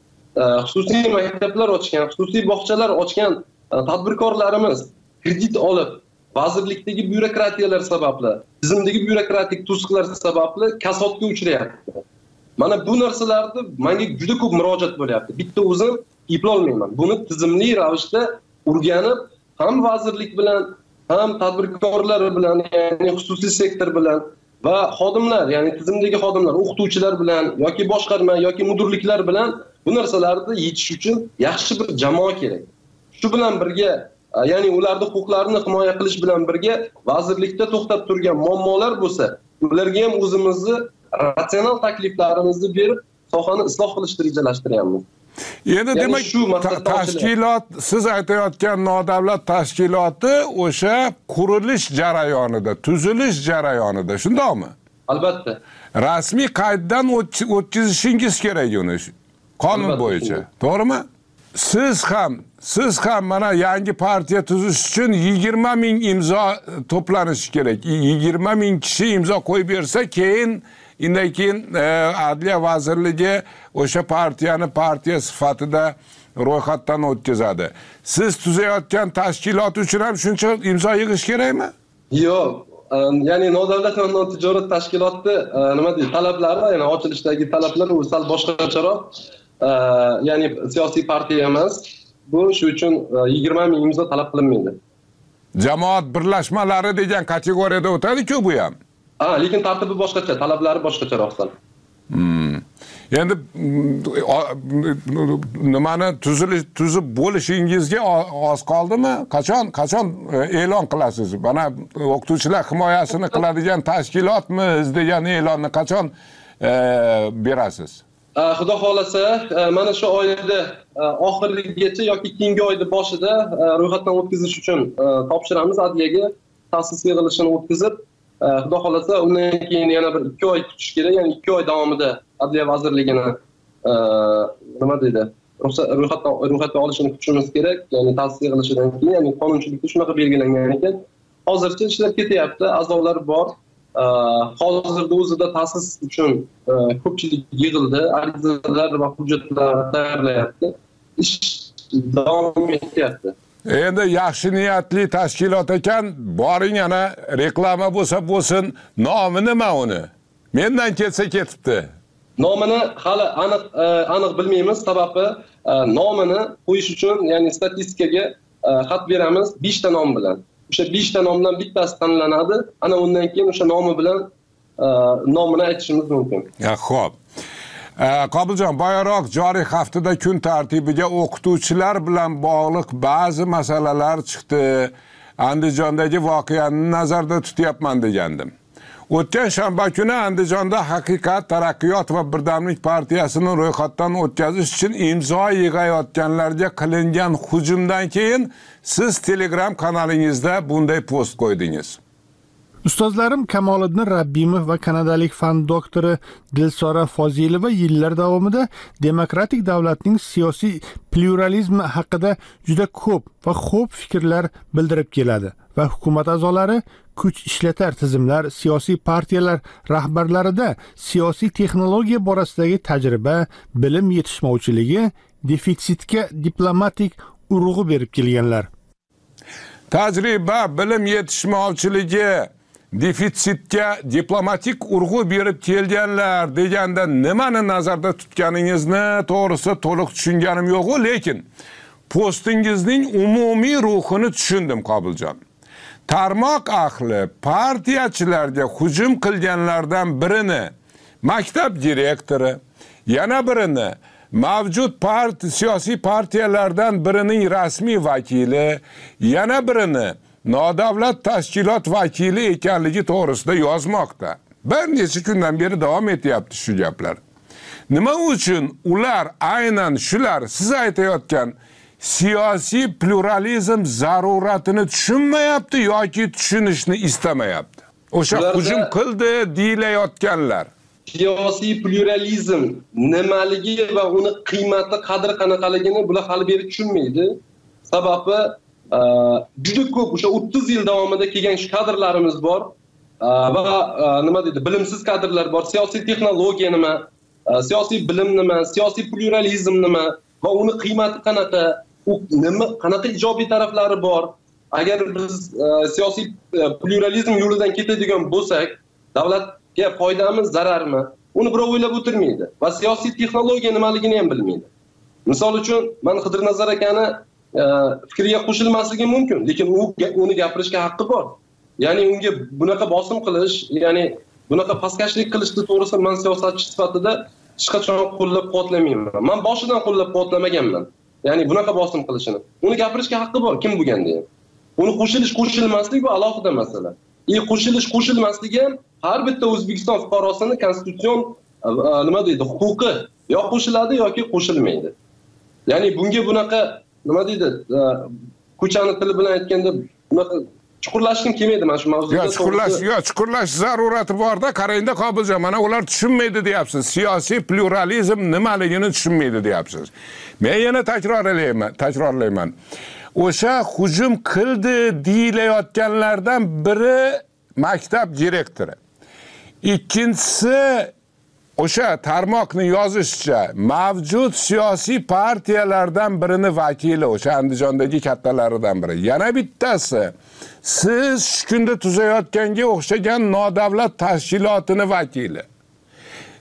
D: xususiy maktablar ochgan, xususiy bog'chalar ochgan tadbirkorlarimiz kredit olib, vazirlikdagi byurokratiyalar sababli, tizimdagi byurokratik to'siqlar sababli kasodga uchrayapti. Mana bu narsalarni menga juda ko'p murojaat bo'lyapti. Bitta o'zim eplolmayman. Buni tizimli ravishda o'rganib, ham vazirlik bilan, ham tadbirkorlar bilan, ya'ni xususiy sektor bilan va xodimlar, ya'ni tizimdagi xodimlar, o'qituvchilar bilan yoki boshqarma yoki mudirliklar bilan bu narsalarni yechish uchun yaxshi bir jamoa kerak. Shu bilan birga, ya'ni ularning huquqlarini himoya qilish bilan birga vazirlikda to'xtab turgan muammolar bo'lsa, ularga ham o'zimizni ratsional takliflarimizni berib, sohani isloh qilishni rejalashtiryapmiz.
C: Endi demak, tashkilot, siz aytayotgan nodavlat tashkiloti o'sha qurilish jarayonida, tuzilish jarayonida, shundaymi?
D: Albatta.
C: Rasmiy qayddan o'tkazishingiz kerak uni qonun bo'yicha, to'g'rimi? Siz ham, siz ham mana yangi partiya tuzish uchun yigirma ming imzo to'planishi kerak. yigirma ming kishi imzo qo'yib bersa, keyin undan keyin Adliya vazirligi o'sha partiyani partiya sifatida ro'yxatdan o'tkazadi. Siz tuzayotgan tashkilot uchun ham shuncha imzo yig'ish kerakmi?
D: Yo'q. Ya'ni nodavlat va notijorat tashkilotni nima deydi, talablari, ya'ni ochilishdagi talablar u sal boshqacharoq. ya'ni siyosiy partiya emas. Bu shu uchun yigirma ming imzo talab qilinmaydi.
C: Jamoat birlashmalari degan kategoriyada o'tadi-ku bu ham.
D: Ha, lekin tartibi boshqacha, talablari boshqacharoqsan.
C: Hmm. Endi nimani tuzilish tuzib bo'lishingizga oz qoldimi? Qachon qachon e'lon qilasiz? Mana o'qituvchilar himoyasini qiladigan tashkilotmiz degan e'lonni qachon berasiz?
D: Xudo xolasa, mana shu oyda oxirigacha yoki keyingi oyda boshida ro'yxatdan o'tkazish uchun topshiramiz adliyaga, ta'sis yig'ilishini o'tkazib, Xudo xolasa undan keyin yana bir ikki oy kutish kerak, ya'ni ikki oy davomida Adliya vazirligini nima deydi, ro'yxatdan ro'yxatga olishini kutishimiz kerak, ya'ni ta'sis yig'ilishidan keyin, ya'ni qonunchilikda shunaqa belgilangan ekan. Hozircha ishlar ketyapti, a'zolar bor. Hozirda o'zida ta'sis uchun ko'pchilik yig'ildi, arizalar va hujjatlar tayyorlayapti. Ish davom etyapti.
C: Endi yaxshi niyatli tashkilot ekan, boring ana reklama bo'lsa bo'lsin, nomi nima uni? Mendan ketsa ketibdi.
D: Nomini hali aniq aniq bilmaymiz, sababi nomini qo'yish uchun, ya'ni statistikaga xat beramiz besh ta nom bilan. O'sha besh ta nomdan bittasi tanlanadi. Ana undan keyin o'sha nomi bilan nomini aytishimiz mumkin.
C: Ya, xo'p. Qobiljon, boyaroq joriy haftada kun tartibiga o'qituvchilar bilan bog'liq ba'zi masalalar chiqdi. Andijondagi voqeani nazarda tutyapman degandim. O'tgan shanba kuni Andijonda Haqiqat, Taraqqiyot va Birdamlik partiyasini ro'yxatdan o'tkazish uchun imzo yig'ayotganlarga qilingan hujumdan keyin siz Telegram kanalingizda bunday post qo'ydingiz.
B: Ustozlarim Kamoliddin Rabbimov va kanadalik fan doktori Dilsora Fozilova yillar davomida demokratik davlatning siyosiy pluralizmi haqida juda ko'p va xo'p fikrlar bildirib keladi va hukumat a'zolari kuch ishlatar tizimlar, siyosiy partiyalar rahbarlarida siyosiy texnologiya borasidagi tajriba, bilim yetishmovchiligi, defitsitga diplomatik urg'u berib kelganlar.
C: Tajriba, bilim yetishmovchiligi, defitsitga diplomatik urg'u berib kelganlar deganda nimani nazarda tutganingizni to'g'risi to'liq tushunganim yo'q, lekin postingizning umumiy ruhini tushundim, Qobiljon. Tarmoq ahli partiyachilarga hujum qilganlardan birini maktab direktori, yana birini mavjud parti siyosiy partiyalardan birining rasmiy vakili, yana birini nodavlat tashkilot vakili ekanligi to'g'risida yozmoqda. Bir necha kundan beri davom etyapti shu gaplar. Nima uchun ular aynan shular siz aytayotgan siyosiy pluralizm zaruratini tushunmayapti yoki tushunishni istamayapti? O'sha hujum qildi deyilayotganlar.
D: Siyosiy pluralizm nimaligi va uni qiymati, qadri qanaqaligini bular hali beri tushunmaydi. Sababi juda ko'p o'sha o'ttiz yil davomida kelgan kadrlarimiz bor va nima deydi, bilimsiz kadrlar bor. Siyosiy texnologiya nima, siyosiy bilim nima, siyosiy pluralizm nima va uni qiymati qanaqa, u nima, qanaqa ijobiy taraflari bor. Agar biz siyosiy pluralizm yo'lidan ketadigan bo'lsak, davlatga foydami, zararmi? Uni birov o'ylab o'tirmaydi va siyosiy texnologiya nimaligini ham bilmaydi. Misol uchun, men Xidirnazar akani fikriga qo'shilmasligi mumkin, lekin u uni gapirishga haqqi bor. Ya'ni unga bunaqa bosim qilish, ya'ni bunaqa pastkashlik qilishni to'g'risi men siyosatchi sifatida hech qachon qo'llab-quvvatlamayman. Men boshidan qo'llab-quvvatlamaganman. Ya'ni bunaqa bosim qilishini. Uni gapirishga haqqi bor, kim bo'lganda ham. Uni qo'shilish, qo'shilmaslik bu alohida masala. E qo'shilish, qo'shilmasligi ham har bitta O'zbekiston fuqarosining konstitutsion nima deydi, huquqi. Yo qo'shiladi yoki qo'shilmaydi. Ya'ni bunga bunaqa nima deydi, ko'chani tili bilan aytganda bunaqa chuqurlashim kelmaydi mana shu mavzuda.
C: Yo, chuqurlash, yo, chuqurlash zarurati bor-da, qarangda Qobiljon, mana ular tushunmaydi deyapsiz. Siyosiy pluralizm nimaligini tushunmaydi deyapsiz. Men yana takrorlayman, takrorlayman. O'sha hujum qildi deyilayotganlardan biri maktab direktori. Ikkinchisi o'sha tarmoqni yozishicha mavjud siyosiy partiyalardan birini vakili, o'sha Andijondagi kattalaridan biri. Yana bittasi siz shu kunda tuzayotganga o'xshagan nodavlat tashkilotini vakili.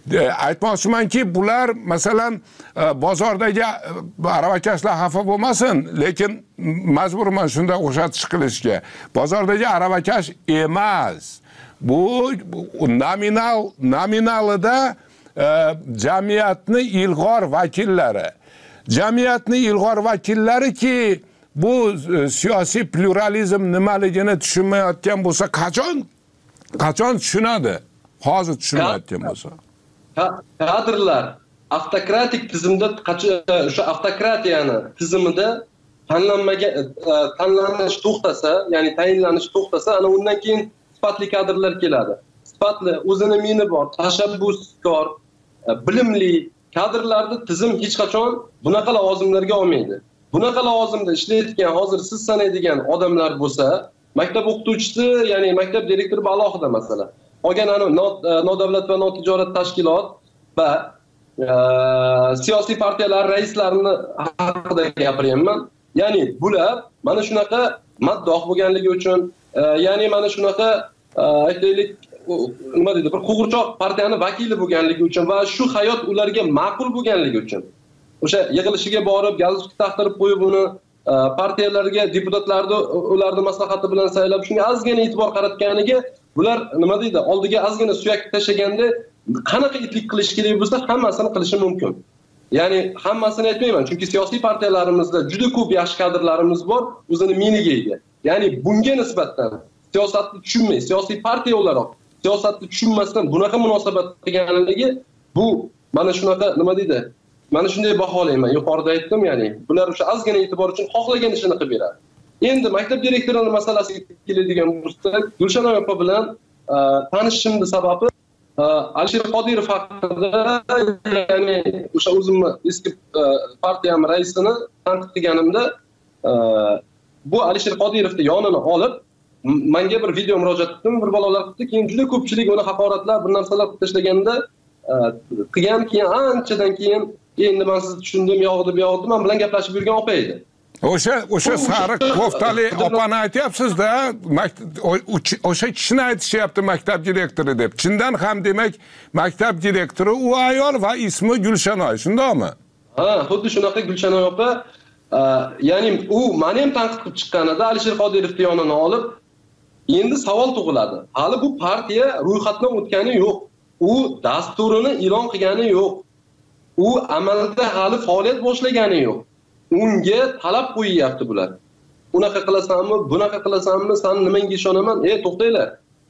C: aytmoqchimanki, bular masalan bozordagi aravakashlar xafa bo'lmasin, lekin majburman shunda o'xshatish qilishga. Bozordagi aravakash emas. Bu nominal nominalida jamiyatni ilg'or vakillari. Jamiyatni ilg'or vakillariki bu siyosiy pluralizm nimaligini tushunmayotgan bo'lsa, qachon qachon tushunadi? Hozir tushunmayotgan bo'lsa.
D: Kadrlar avtokratik tizimda o'sha avtokratiyani tizimida tanlanmagan tanlanish to'xtasa, ya'ni tayinlanish to'xtasa, ana undan keyin sifatli kadrlar keladi. Sifatli, o'zini meni bor, tashabbuskor, bilimli kadrlarni tizim hech qachon bunaqa lavozimlarga olmaydi. Bunaqa lavozimda ishlayotgan, hozir siz sanaydigan odamlar bo'lsa, maktab o'qituvchisi, ya'ni maktab direktori alohida masala. Qolgan nodavlat va notijorat tashkilot va siyosiy partiyalar raislarini haqida gapiryapman. Ya'ni bular mana shunaqa maddoh bo'lganligi uchun, ya'ni mana shunaqa aytaylik, nima deydi, bir qo'g'irchoq partiyani vakili bo'lganligi uchun va shu hayot ularga ma'qul bo'lganligi uchun o'sha yig'ilishiga borib, galstuk taqtirib qo'yib uni partiyalarga, deputatlarni ularni maslahati bilan saylab shunga ozgina e'tibor qaratganiga bular nima deydi, oldiga ozgina suyak tashlaganda qanaqa itlik qilish kerak bo'lsa, hammasini qilishi mumkin. Ya'ni hammasini aytmayman, chunki siyosiy partiyalarimizda juda ko'p yaxshi kadrlarimiz bor, o'zini meniga ega. Ya'ni bunga nisbatan siyosatni tushunmay, siyosiy partiya o'laroq siyosatni tushunmasdan bunaqa munosabat qilganligi, bu mana shunaqa nima deydi? Mana shunday baholayman. Yuqorida aytdim, ya'ni bular o'sha ozgina e'tibor uchun xohlagan ishini qilib beradi. Endi maktab direktorining masalasiga keladigan bo'lsak, Gulshan opa bilan tanishishimning sababi Alisher Qodirov haqida, ya'ni o'sha o'zimni eski partiyam raisini tanqid qilganimda, bu Alisher Qodirovni yonini olib menga bir video murojaat qildim, bir balolar qildi, keyin juda ko'pchilik uni haqoratlar, bir narsalar qilib tashlaganda qilgan, keyin anchadan keyin endi men sizni tushundim, yo'g'di, bu yo'g'di, men bilan gaplashib yurgan opa edi.
C: O'sha o'sha sariq koftali opani aytyapsiz-da, o'sha kishini aytishyapti maktab direktori deb. Chindan ham demak maktab direktori u ayol va ismi Gulshanoy, shundaymi?
D: Ha, xuddi shunaqa Gulshanoy opa. Ya'ni u meni ham tanqid qilib chiqqanida Alisher Qodirovni yonini olib, endi savol tug'iladi. Hali bu partiya ro'yxatdan o'tgani yo'q. U dasturini e'lon qilgani yo'q. U amalda hali faoliyat boshlagani yo'q. Unga talab qo'yyapti bular. Unaqa qilasanmi, bunaqa qilasanmi, sen nimanga ishonaman? Ey, to'xtanglar.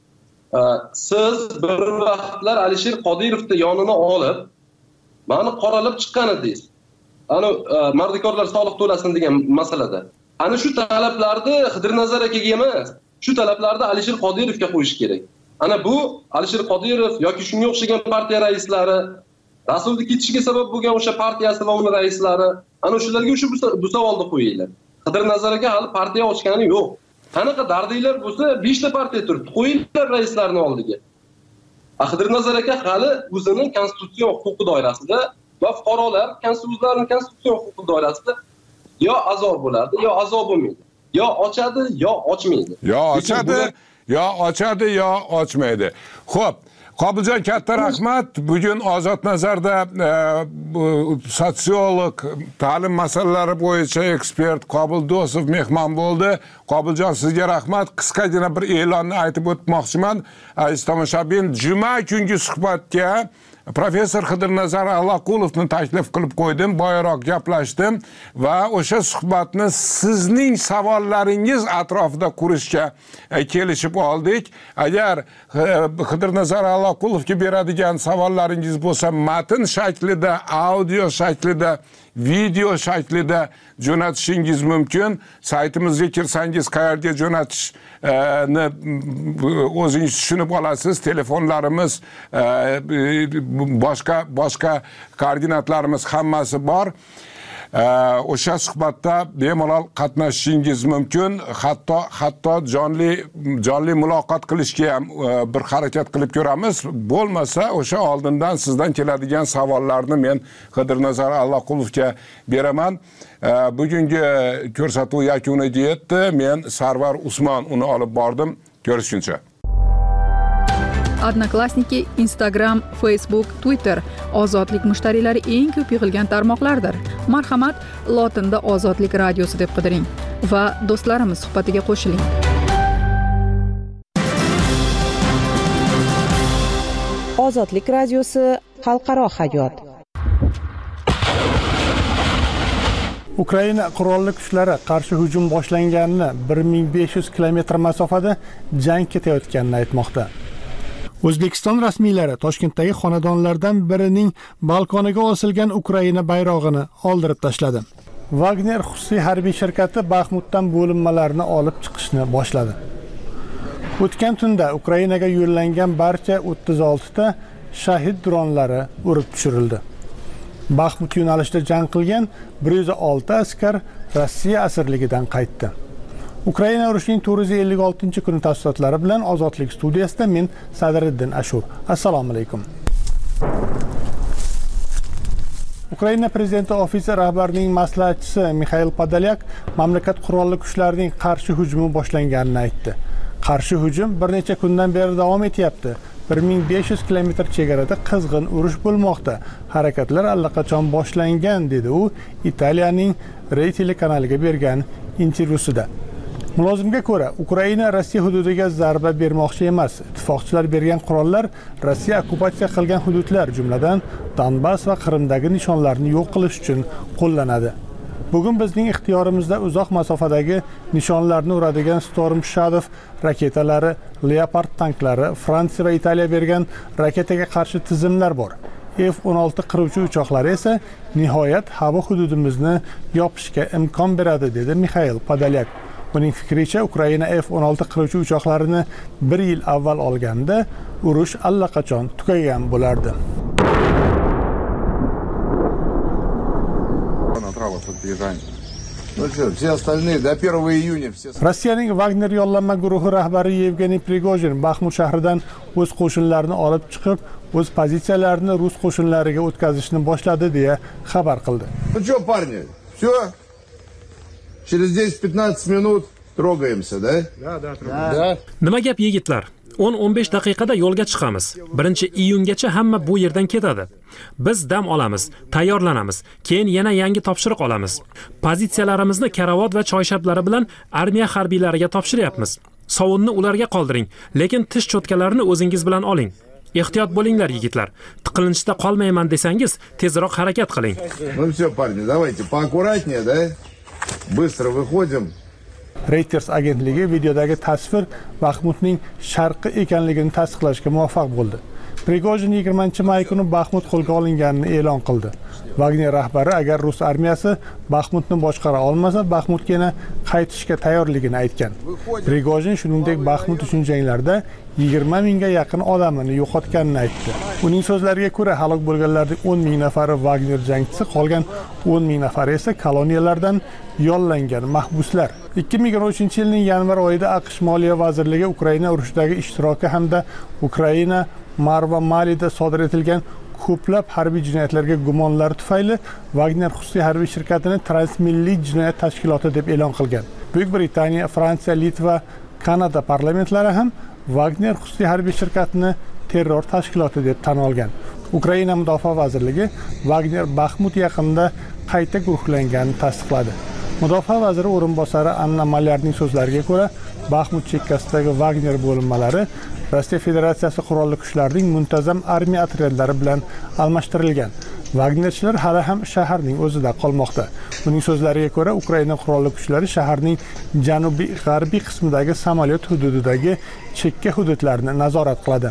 D: Siz bir vaqtlar Alisher Qodirovni yonini olib, meni qoralab chiqqan edingiz. Ana mardikorlar soliq to'lasin degan masalada. Ana shu talablarni Xidirnazar akaga emas, shu talablarni Alisher Qodirovga qo'yish kerak. Ana bu Alisher Qodirov yoki shunga o'xshagan partiya raislari, Rasulni ketishiga sabab bo'lgan o'sha partiyasi va uning raislari, ana shularga o'sha bu savolni qo'yinglar. Xidirnazar aka hali partiya ochgani yo'q. Qanaqa dardinglar bo'lsa, besh ta partiya turibdi. Qo'yinglar raislarni oldiga. Xidirnazar aka hali o'zining konstitutsiya huquqi doirasida va fuqarolar konstitutsiyalarining konstitutsiya huquqi doirasida yo a'zo bo'ladi, yo a'zo bo'lmaydi. Yo ochadi, yo ochmaydi.
C: Yo ochadi, yo ochadi, yo ochmaydi. Xo'p, Qobiljon, katta rahmat. Bugun Ozod Nazarda sotsiolog, ta'lim masalalari bo'yicha ekspert Qobil Do'stov mehmon bo'ldi. Qobiljon, sizga rahmat. Qisqagina bir e'lonni aytib o'tmoqchiman. Aziz tomoshabin, juma kungi suhbatga professor Xidirnazar Allaqulovni taklif qilib qo'ydim, boyaroq gaplashdim va o'sha suhbatni sizning savollaringiz atrofida qurishga kelishib oldik. Agar Xidirnazar Allaqulovga beradigan savollaringiz bo'lsa, matn shaklida, audio shaklida, video shaklida jo'natishingiz mumkin. Saytimizga kirsangiz qayerga jo'natishni o'zingiz tushunib olasiz. Telefonlarimiz, boshqa boshqa koordinatlarimiz hammasi bor. O'sha suhbatda bemalol qatnashishingiz mumkin. Hatto hatto jonli jonli muloqot qilishga ham bir harakat qilib ko'ramiz. Bo'lmasa o'sha oldindan sizdan keladigan savollarni men Xidirnazar Allaqulovga beraman. Bugungi ko'rsatuv yakuniga yetdi. Men Sarvar Usmon uni olib bordim. Ko'rishguncha.
F: Odnoklassniki, Instagram, Facebook, Twitter ozodlik mushtariylari eng ko'p yig'ilgan tarmoqlardir. Marhamat, lotinda Ozodlik radiosi deb qidiring va do'stlarimiz suhbatiga qo'shiling.
G: Ozodlik radiosi xalqaro hayot.
B: Ukraina qurolli kuchlari qarshi hujum boshlanganini bir ming besh yuz kilometr masofada jang ketayotganini aytmoqda. O'zbekiston rasmiylari Toshkentdagi xonadonlardan birining balkoniga osilgan Ukraina bayrog'ini oldirib tashladi. Wagner xususiy harbiy shirkati Baxmutdan bo'linmalarni olib chiqishni boshladi. O'tgan tunda Ukrainaga yo'llangan barcha o'ttiz olti ta shahid dronlari urib tushirildi. Baxmut yo'nalishida jang qilgan bir yuz olti askar Rossiya asirligidan qaytdi. Ukraina urushining to'rt yuz ellik oltinchi kuni tafsilotlari bilan Ozodlik studiyasida men Sadriddin Ashur. Assalomu alaykum. Ukraina prezidenti ofisi rahbarining maslahatchisi Mikhail Podolyak mamlakat qurolli kuchlarining qarshi hujumi boshlanganini aytdi. Qarshi hujum bir necha kundan beri davom etyapti. bir ming besh yuz kilometr chegarada qizg'in urush bo'lmoqda. Harakatlar allaqachon boshlangan, dedi u Italiyaning Rai telekanaliga bergan intervyusida. Mulozimga ko'ra, Ukraina Rossiya hududiga zarba bermoqchi emas. Ittifoqchilar bergan qurollar Rossiya okkupatsiya qilgan hududlar, jumladan Donbass va Qrimdagi nishonlarni yo'q qilish uchun qo'llanadi. Bugun bizning ixtiyorimizda uzoq masofadagi nishonlarni uradigan Storm Shadow raketalari, Leopard tanklari, Fransiya va Italiya bergan raketaga qarshi tizimlar bor. F o'n olti qiruvchi uchoqlari esa nihoyat havo hududimizni yopishga imkon beradi, dedi Mikhail Podolyak. Uning fikricha, Ukraina F o'n olti qiruvchi uchoqlarini bir yil avval olganda urush allaqachon tugagan bo'lardi. Rossiyaning Wagner yollanma guruhi rahbari Yevgeniy Prigojin Baxmut shahridan o'z qo'shinlarini olib chiqib, o'z pozitsiyalarini rus qo'shinlariga o'tkazishni boshladi deya xabar qildi.
H: Ну что, парни, все? Через десять-пятнадцать минут трогаемся, да?
B: Да, да, трогаемся.
A: Nima gap yigitlar? o'n o'n besh daqiqada yo'lga chiqamiz. birinchi iyungacha hamma bu yerdan ketadi. Biz dam olamiz, tayyorlanamiz, keyin yana yangi topshiriq olamiz. Pozitsiyalarimizni karavot va choyshablari bilan armiya harbiylariga topshiryapmiz. Sovunni ularga qoldiring, lekin tish cho'tkalarini o'zingiz bilan oling. Ehtiyot bo'linglar yigitlar. Tiqilinchda qolmayman desangiz, tezroq harakat qiling.
H: Ну все, парни, давайте поаккуратнее, да? Быстро выходим.
B: Reuters agentligi videodagi tasvir Baxmutning sharqi ekanligini tasdiqlashga muvaffaq bo'ldi. Prigojin yigirmanchi may kuni Baxmut qo'lga olinganini e'lon qildi. Wagner rahbari agar rus armiyasi Baxmutni boshqara olmasa, Baxmutga yana qaytishga tayyorligini aytgan. Prigojin shuningdek Baxmut uchun janglarda yigirma mingga yaqin odamini yo'qotganini aytdi. Uning so'zlariga ko'ra, halok bo'lganlarning o'n ming nafari Wagner jangchisi, qolgan o'n ming nafari esa koloniyalardan yollangan mahbuslar. ikki ming yigirma uchinchi yilning yanvar oyida AQSh Moliya vazirligi Ukraina urushidagi ishtiroki hamda Ukraina, Mar va Malida sodir etilgan ko'plab harbiy jinoyatlarga gumonlari tufayli Wagner xususiy harbiy shirkatini transmilliy jinoyat tashkiloti deb e'lon qilgan. Buyuk Britaniya, Fransiya, Litva, Kanada parlamentlari ham Wagner xususiy harbiy shirkatini terror tashkiloti deb tan olgan. Ukraina mudofaa vazirligi Wagner Baxmut yaqinida qayta guruhlanganini tasdiqladi. Mudofaa vaziri o'rinbosari Anna Malyarning so'zlariga ko'ra, Baxmut chekkasidagi Wagner bo'linmalari Rossiya Federatsiyasi qurolli kuchlarining muntazam armiya otryadlari bilan almashtirilgan. Wagnerchilar hali ham shaharning o'zida qolmoqda. Uning so'zlariga ko'ra, Ukraina qurolli kuchlari shaharning janubiy-g'arbiy qismidagi samolyot hududidagi chekka hududlarni nazorat qiladi.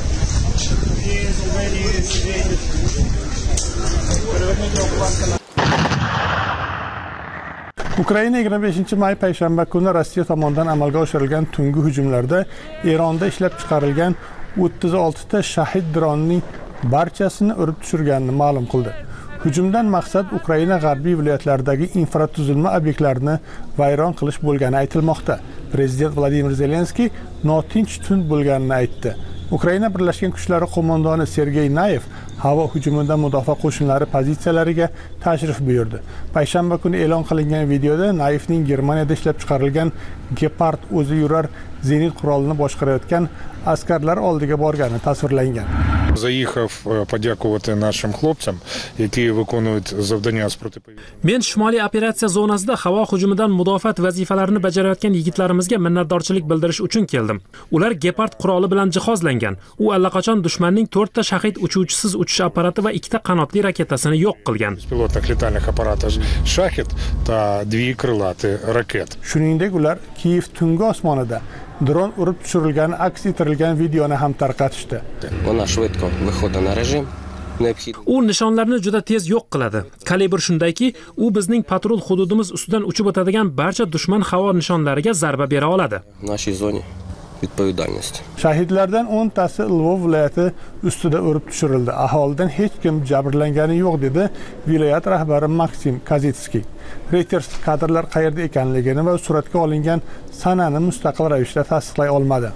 B: Ukraina yigirma beshinchi may payshanba kuni Rossiya tomonidan amalga oshirilgan tungi hujumlarda Eronda ishlab chiqarilgan o'ttiz olti ta shahid dronining barchasini urib tushirganini ma'lum qildi. Hujumdan maqsad Ukraina g'arbiy viloyatlaridagi infratuzilma obyektlarini vayron qilish bo'lgani aytilmoqda. Prezident Vladimir Zelenskiy notinch tun bo'lganini aytdi. Ukraina Birlashgan Kuchlari qo'mondoni Sergey Nayev havo hujumidan mudofaa qo'shinlari pozitsiyalariga tashrif buyurdi. Payshanba kuni e'lon qilingan videoda Nayevning Germaniyada ishlab chiqarilgan Gepard o'zi yurar zenit qurolini boshqarayotgan askarlar oldiga borgani tasvirlangan.
I: Заїхав подякувати нашим хлопцям, які виконують завдання з протиповітря.
A: Men Shimoliy operatsiya zonasida havo hujumidan mudofaat vazifalarini bajarayotgan yigitlarimizga minnatdorchilik bildirish uchun keldim. Ular Gepard quroli bilan jihozlangan. U allaqachon dushmanning to'rtta shahid uchuvchisiz uchish apparati va ikkita qanotli raketasini yo'q qilgan.
I: Pilotlik letalных apparatov Shahid va две крылатые ракет.
B: Shuningdek, ular Kiyev tungi osmonida dron urib tushirilgan aks ettirilgan videoni ham tarqatishdi.
A: U nishonlarni juda tez yo'q qiladi. Kalibr shundayki, u bizning patrul hududimiz ustidan uchib o'tadigan barcha dushman havo nishonlariga zarba bera oladi. Shahidlardan o'ntasi Lvov viloyati ustida urib tushirildi. Aholidan hech kim jabrlangani yo'q dedi viloyat rahbari Maksim Kazitskiy. Reuters kadrlar qayerda ekanligini va suratga olingan sanani mustaqil ravishda tasdiqlay olmadi.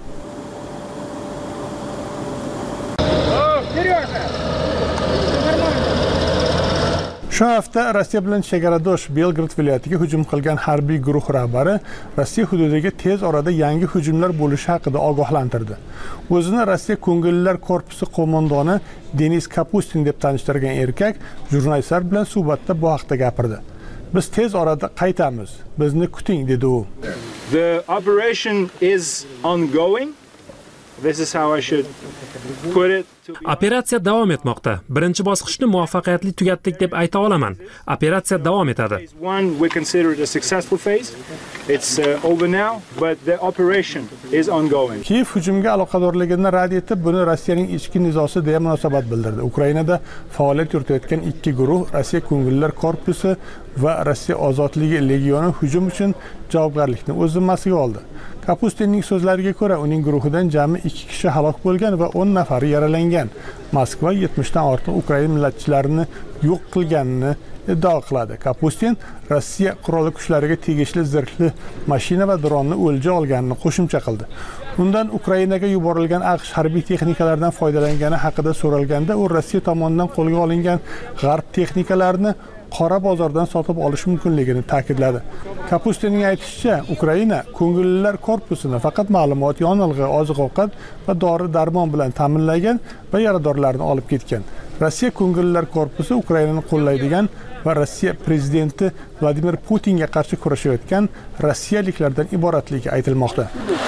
A: Shu hafta Rossiya bilan chegaradosh Belgrad viloyatiga hujum qilgan harbiy guruh rahbari Rossiya hududiga tez orada yangi hujumlar bo'lishi haqida ogohlantirdi. O'zini Rossiya ko'ngillilar korpusi qo'mondoni Denis Kapustin deb tanishtirgan erkak jurnalistlar bilan suhbatda bu haqda gapirdi. Biz tez orada qaytamiz. Bizni kuting dedi u.
J: The operation is ongoing. This is how I should put it.
A: Operatsiya davom etmoqda. Birinchi bosqichni muvaffaqiyatli tugatdik deb ayta olaman. Operatsiya davom etadi.
J: One we consider it a successful phase. It's uh, over now, but the operation is ongoing.
B: Kiyev hujumga aloqadorligini rad etib, buni Rossiyaning ichki nizosi deya munosabat bildirdi. Ukrainada faoliyat yuritayotgan ikki guruh, Rossiya ko'ngillilar korpusi va Rossiya ozodligi legioni hujum uchun javobgarlikni o'z zimmasiga oldi. Kapustinning so'zlariga ko'ra, uning guruhidan jami ikki kishi halok bo'lgan va o'n nafari yaralangan. Moskva yetmish dan ortiq Ukraina millatchilarini yo'q qilganini iddao qiladi. Kapustin Rossiya qurolli kuchlariga tegishli zirhli mashina va dronni o'lja olganini qo'shimcha qildi. Undan Ukrainaga yuborilgan AQSh harbiy texnikalaridan foydalangani haqida so'ralganda, u Rossiya tomonidan qo'lga olingan g'arb texnikalarini qora bozordan sotib olish mumkinligini ta'kidladi. Kapustinning aytishicha, Ukraina ko'ngillilar korpusini faqat ma'lumot, yonilg'i, oziq-ovqat va dori-darmon bilan ta'minlagan va yaradorlarni olib ketgan. Rossiya ko'ngillilar korpusi Ukrainani qo'llaydigan va Rossiya prezidenti Vladimir Putinga qarshi kurashayotgan rossiyaliklardan iboratligi aytilmoqda.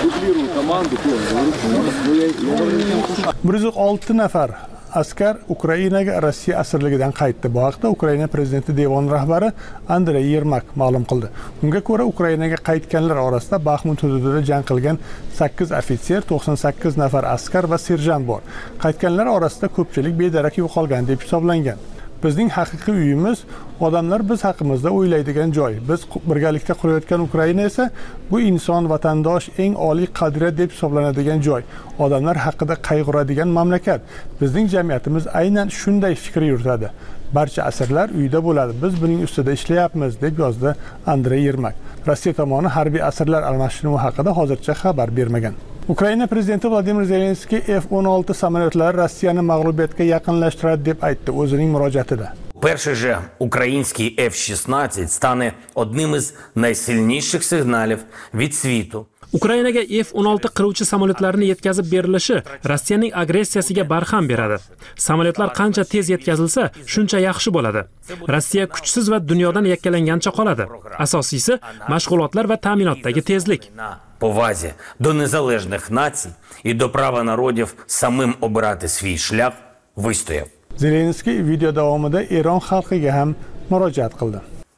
B: bir yuz olti nafar askar Ukrainaga Rossiya asirligidan qaytdi. Bu haqda Ukraina prezidenti devon rahbari Andrey Yermak ma'lum qildi. Unga ko'ra, Ukrainaga qaytganlar orasida Baxmut hududida jang qilgan sakkiz ofitser, to'qson sakkiz nafar askar va serjant bor. Qaytganlar orasida ko'pchilik bedarak yo'qolgan deb hisoblangan. Bizning haqiqiy uyimiz, odamlar biz haqimizda o'ylaydigan joy. Biz birgalikda qurayotgan Ukraina esa bu inson, vatandosh, eng oliy qadriyat deb hisoblanadigan joy. Odamlar haqida qayg'uradigan mamlakat. Bizning jamiyatimiz aynan shunday fikr yuritadi. Barcha asirlar uyda bo'ladi. Biz buning ustida ishlayapmiz deb yozdi Andrey Yermak. Rossiya tomoni harbiy asirlar almashinuvi haqida hozircha xabar bermagan. Ukraina prezidenti Vladimir Zelenskiy F o'n olti samolyotlari Rossiyani mag'lubiyatga yaqinlashtiradi deb aytdi o'zining murojaatida.
K: Перший же український F шістнадцять стане одним із найсильніших сигналів від світу.
A: Ukrainaga F o'n olti qiruvchi samolyotlarini yetkazib berilishi Rossiyaning agressiyasiga barham beradi. Samolyotlar qancha tez yetkazilsa, shuncha yaxshi bo'ladi. Rossiya kuchsiz va dunyodan yakkalangancha qoladi. Asosiysi mashg'ulotlar va ta'minotdagi tezlik.
K: Повазі до незалежних націй і до права народів самим обирати свій шлях вистояв.
B: Zelenskiy video davomida Eron xalqiga ham murojaat qildi.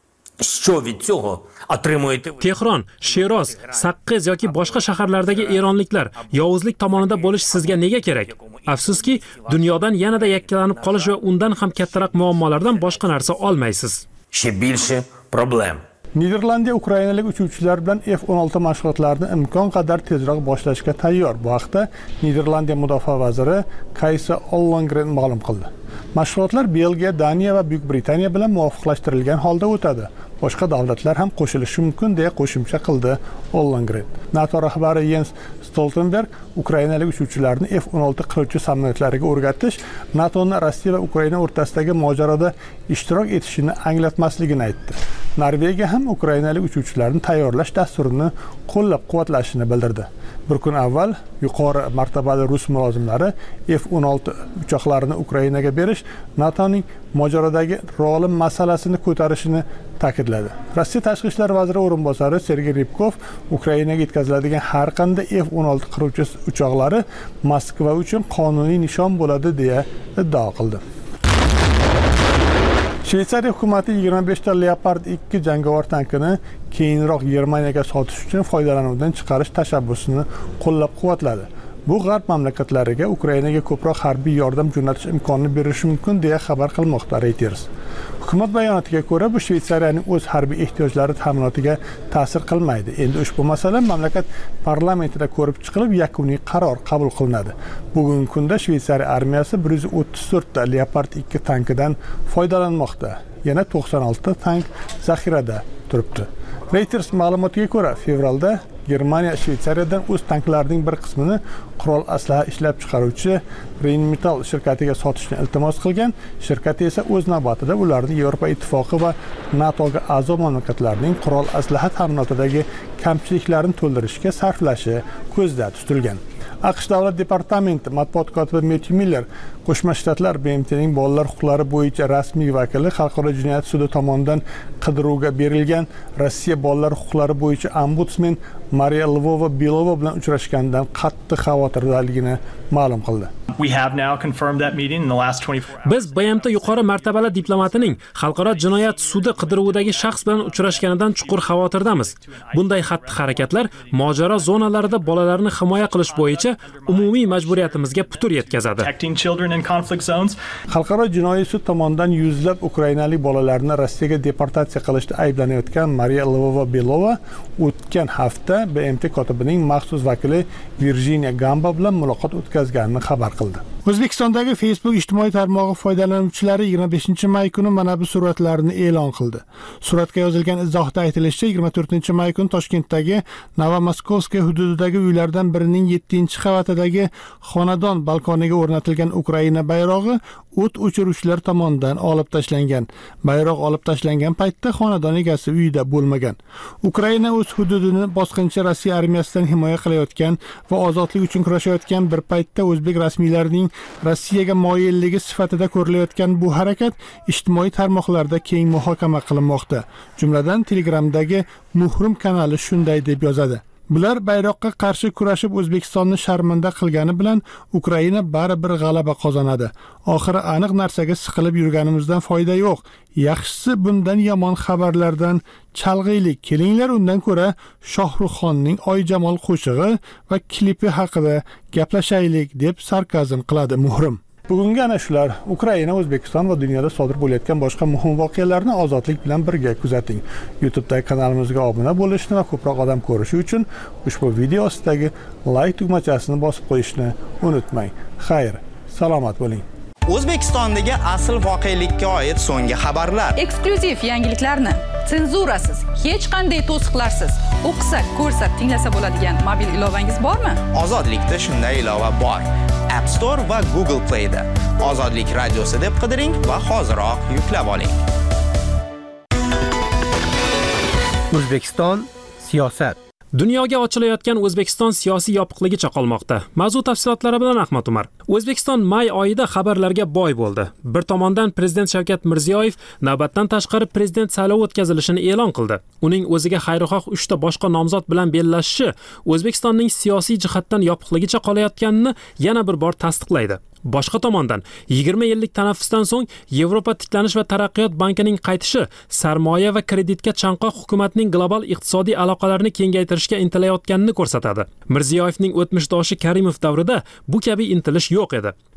K: Що від цього отримуєте ви?
A: Tehron, Shiroz, Saqqiz yoki boshqa shaharlardagi eronliklar yovuzlik tomonida bo'lish sizga nega kerak? Afsuski, dunyodan yanada yakkalanib qolish va undan ham kattaroq muammolardan boshqa narsa olmaysiz.
K: Ще більше проблем.
B: Niderlandiya ukrainalik uchuvchilar bilan F o'n olti mashg'ulotlarini imkon qadar tezroq boshlashga tayyor. Bu haqda Niderlandiya mudofaa vaziri Kajsa Ollongren ma'lum qildi. Mashg'ulotlar Belgiya, Daniya va Buyuk Britaniya bilan muvofiqlashtirilgan holda o'tadi. Boshqa davlatlar ham qo'shilishi mumkin deya qo'shimcha qildi Ollongren. NATO rahbari Jens Stoltenberg Ukrainalik uchuvchilarni F o'n olti qiruvchi samolyotlariga o'rgatish NATOning Rossiya va Ukraina o'rtasidagi mojaroda ishtirok etishini anglatmasligini aytdi. Norvegiya ham Ukrainalik uchuvchilarni tayyorlash dasturini qo'llab-quvvatlashini bildirdi. Bir kun avval yuqori martabali rus mulozimlari F o'n olti uchoqlarini Ukrainaga berish NATOning mojarodagi roli masalasini ko'tarishini ta'kidladi. Rossiya tashqi ishlar vaziri o'rinbosari Sergey Rybkov Ukrainaga yetkaziladigan har qanday F o'n olti qiruvchi uchoqlari Moskva uchun qonuniy nishon bo'ladi deya iddao qildi. Shveysariya hukumati yigirma besh ta Leopard ikki jangovar tankini keyinroq Germaniyaga sotish uchun foydalanuvdan chiqarish tashabbusini qo'llab-quvvatladi. Bu g'arb mamlakatlariga Ukrainaga ko'proq harbiy yordam jo'natish imkonini berishi mumkin deya xabar qilmoqda Reuters. Hukumat bayonotiga ko'ra, bu Shveysariyaning o'z harbiy ehtiyojlari ta'minotiga ta'sir qilmaydi. Endi ushbu masala mamlakat parlamentida ko'rib chiqilib, yakuniy qaror qabul qilinadi. Bugungi kunda Shveysariya armiyasi bir yuz o'ttiz to'rt ta Leopard ikki tankidan foydalanmoqda. Yana to'qson olti ta tank zaxirada turibdi. Reuters ma'lumotiga ko'ra, fevralda Germaniya Shveysariyadan o'z tanklarining bir qismini qurol aslaha ishlab chiqaruvchi Rheinmetall shirkatiga sotishni iltimos qilgan. Shirkat esa o'z navbatida ularni Yevropa Ittifoqi va NATOga a'zo mamlakatlarning qurol aslaha ta'minotidagi kamchiliklarini to'ldirishga sarflashi ko'zda tutilgan. AQSh Davlat departamenti matbuot kotibi Matthew Miller Qo'shma Shtatlar B M T'ning bolalar huquqlari bo'yicha rasmiy vakili Xalqaro jinoyat sudi tomonidan qidiruvga berilgan Rossiya bolalar huquqlari bo'yicha ombudsmen Mariya Lvova Belova bilan uchrashgandan qattiq xavotirdaligini ma'lum qildi.
A: Biz B M T yuqori martabali diplomatining Xalqaro jinoyat sudi qidiruvidagi shaxs bilan uchrashganidan chuqur xavotirdamiz. Bunday xatti-harakatlar mojaro zonalarida bolalarni himoya qilish bo'yicha umumiy majburiyatimizga putur yetkazadi.
B: Xalqaro jinoiy sud tomonidan yuzlab ukrainalik bolalarni Rossiyaga deportatsiya qilishda ayblanayotgan Mariya Lvova Belova o'tgan hafta B M T kotibining maxsus vakili Virginia Gamba bilan muloqot o'tkazganini xabar qildi. O'zbekistondagi Facebook ijtimoiy tarmog'i foydalanuvchilari yigirma beshinchi may kuni mana bu suratlarni e'lon qildi. Suratga yozilgan izohda aytilishicha, yigirma to'rtinchi may kuni Toshkentdagi Novomoskovskiy hududidagi uylardan birining yettinchi qavatidagi xonadon balkoniga o'rnatilgan Ukraina bayrog'i o't o'chiruvchilar tomonidan olib tashlangan. Bayroq olib tashlangan paytda xonadon egasi uyda bo'lmagan. Ukraina o'z hududini bosqinchi Rossiya armiyasidan himoya qilayotgan va ozodlik uchun kurashayotgan bir paytda o'zbek rasmiylarining Rossiyaga moyilligi sifatida ko'rilayotgan bu harakat ijtimoiy tarmoqlarda keng muhokama qilinmoqda. Jumladan Telegramdagi Muhrim kanali shunday deb yozadi: Bular bayroqqa qarshi kurashib O'zbekistonni sharmanda qilgani bilan Ukraina baribir g'alaba qozonadi. Oxiri aniq narsaga siqilib yurganimizdan foyda yo'q. Yaxshisi bundan yomon xabarlardan chalg'iylik. Kelinglar undan ko'ra Shohruxxonning Oyjamol qo'shig'i va klipi haqida gaplashaylik deb sarkazm qiladi Muhrim. Bugungi ana shular. Ukraina, O'zbekiston va dunyoda sodir bo'layotgan boshqa muhim voqealarni ozodlik bilan birga kuzating. YouTube'dagi kanalimizga obuna bo'lishni va ko'proq odam ko'rishi uchun ushbu video ostidagi like tugmachasini bosib qo'yishni unutmang. Xayr, salomat bo'ling.
L: O'zbekistondagi asl voqelikka oid so'nggi xabarlar,
F: eksklyuziv yangiliklarni senzurasiz, hech qanday to'siqlarsiz o'qisa, ko'rsa, tinglasa bo'ladigan mobil ilovangiz bormi?
L: Ozodlikda shunday ilova bor. App Store va Google Play da Ozodlik radiosi deb qidiring va hoziroq yuklab oling.
M: O'zbekiston siyosat.
A: Dunyoga ochilayotgan O'zbekiston siyosiy yopiqligicha qolmoqda. Mavzu tafsilotlari bilan Ahmad Umar. O'zbekiston may oyida xabarlarga boy bo'ldi. Bir tomondan Prezident Shavkat Mirziyoyev navbatdan tashqari prezident saylovi o'tkazilishini e'lon qildi. Uning o'ziga xayrixoh uchta boshqa nomzod bilan bellashishi O'zbekistonning siyosiy jihatdan yopiqligicha qolayotganini yana bir bor tasdiqlaydi. Boshqa tomondan yigirma yillik tanaffusdan so'ng Yevropa tiklanish va taraqqiyot bankining qaytishi sarmoya va kreditga chanqoq hukumatning global iqtisodiy aloqalarini kengaytirishga intilayotganini ko'rsatadi. Mirziyoyevning o'tmishdoshi Karimov davrida bu kabi intilish yo'q edi.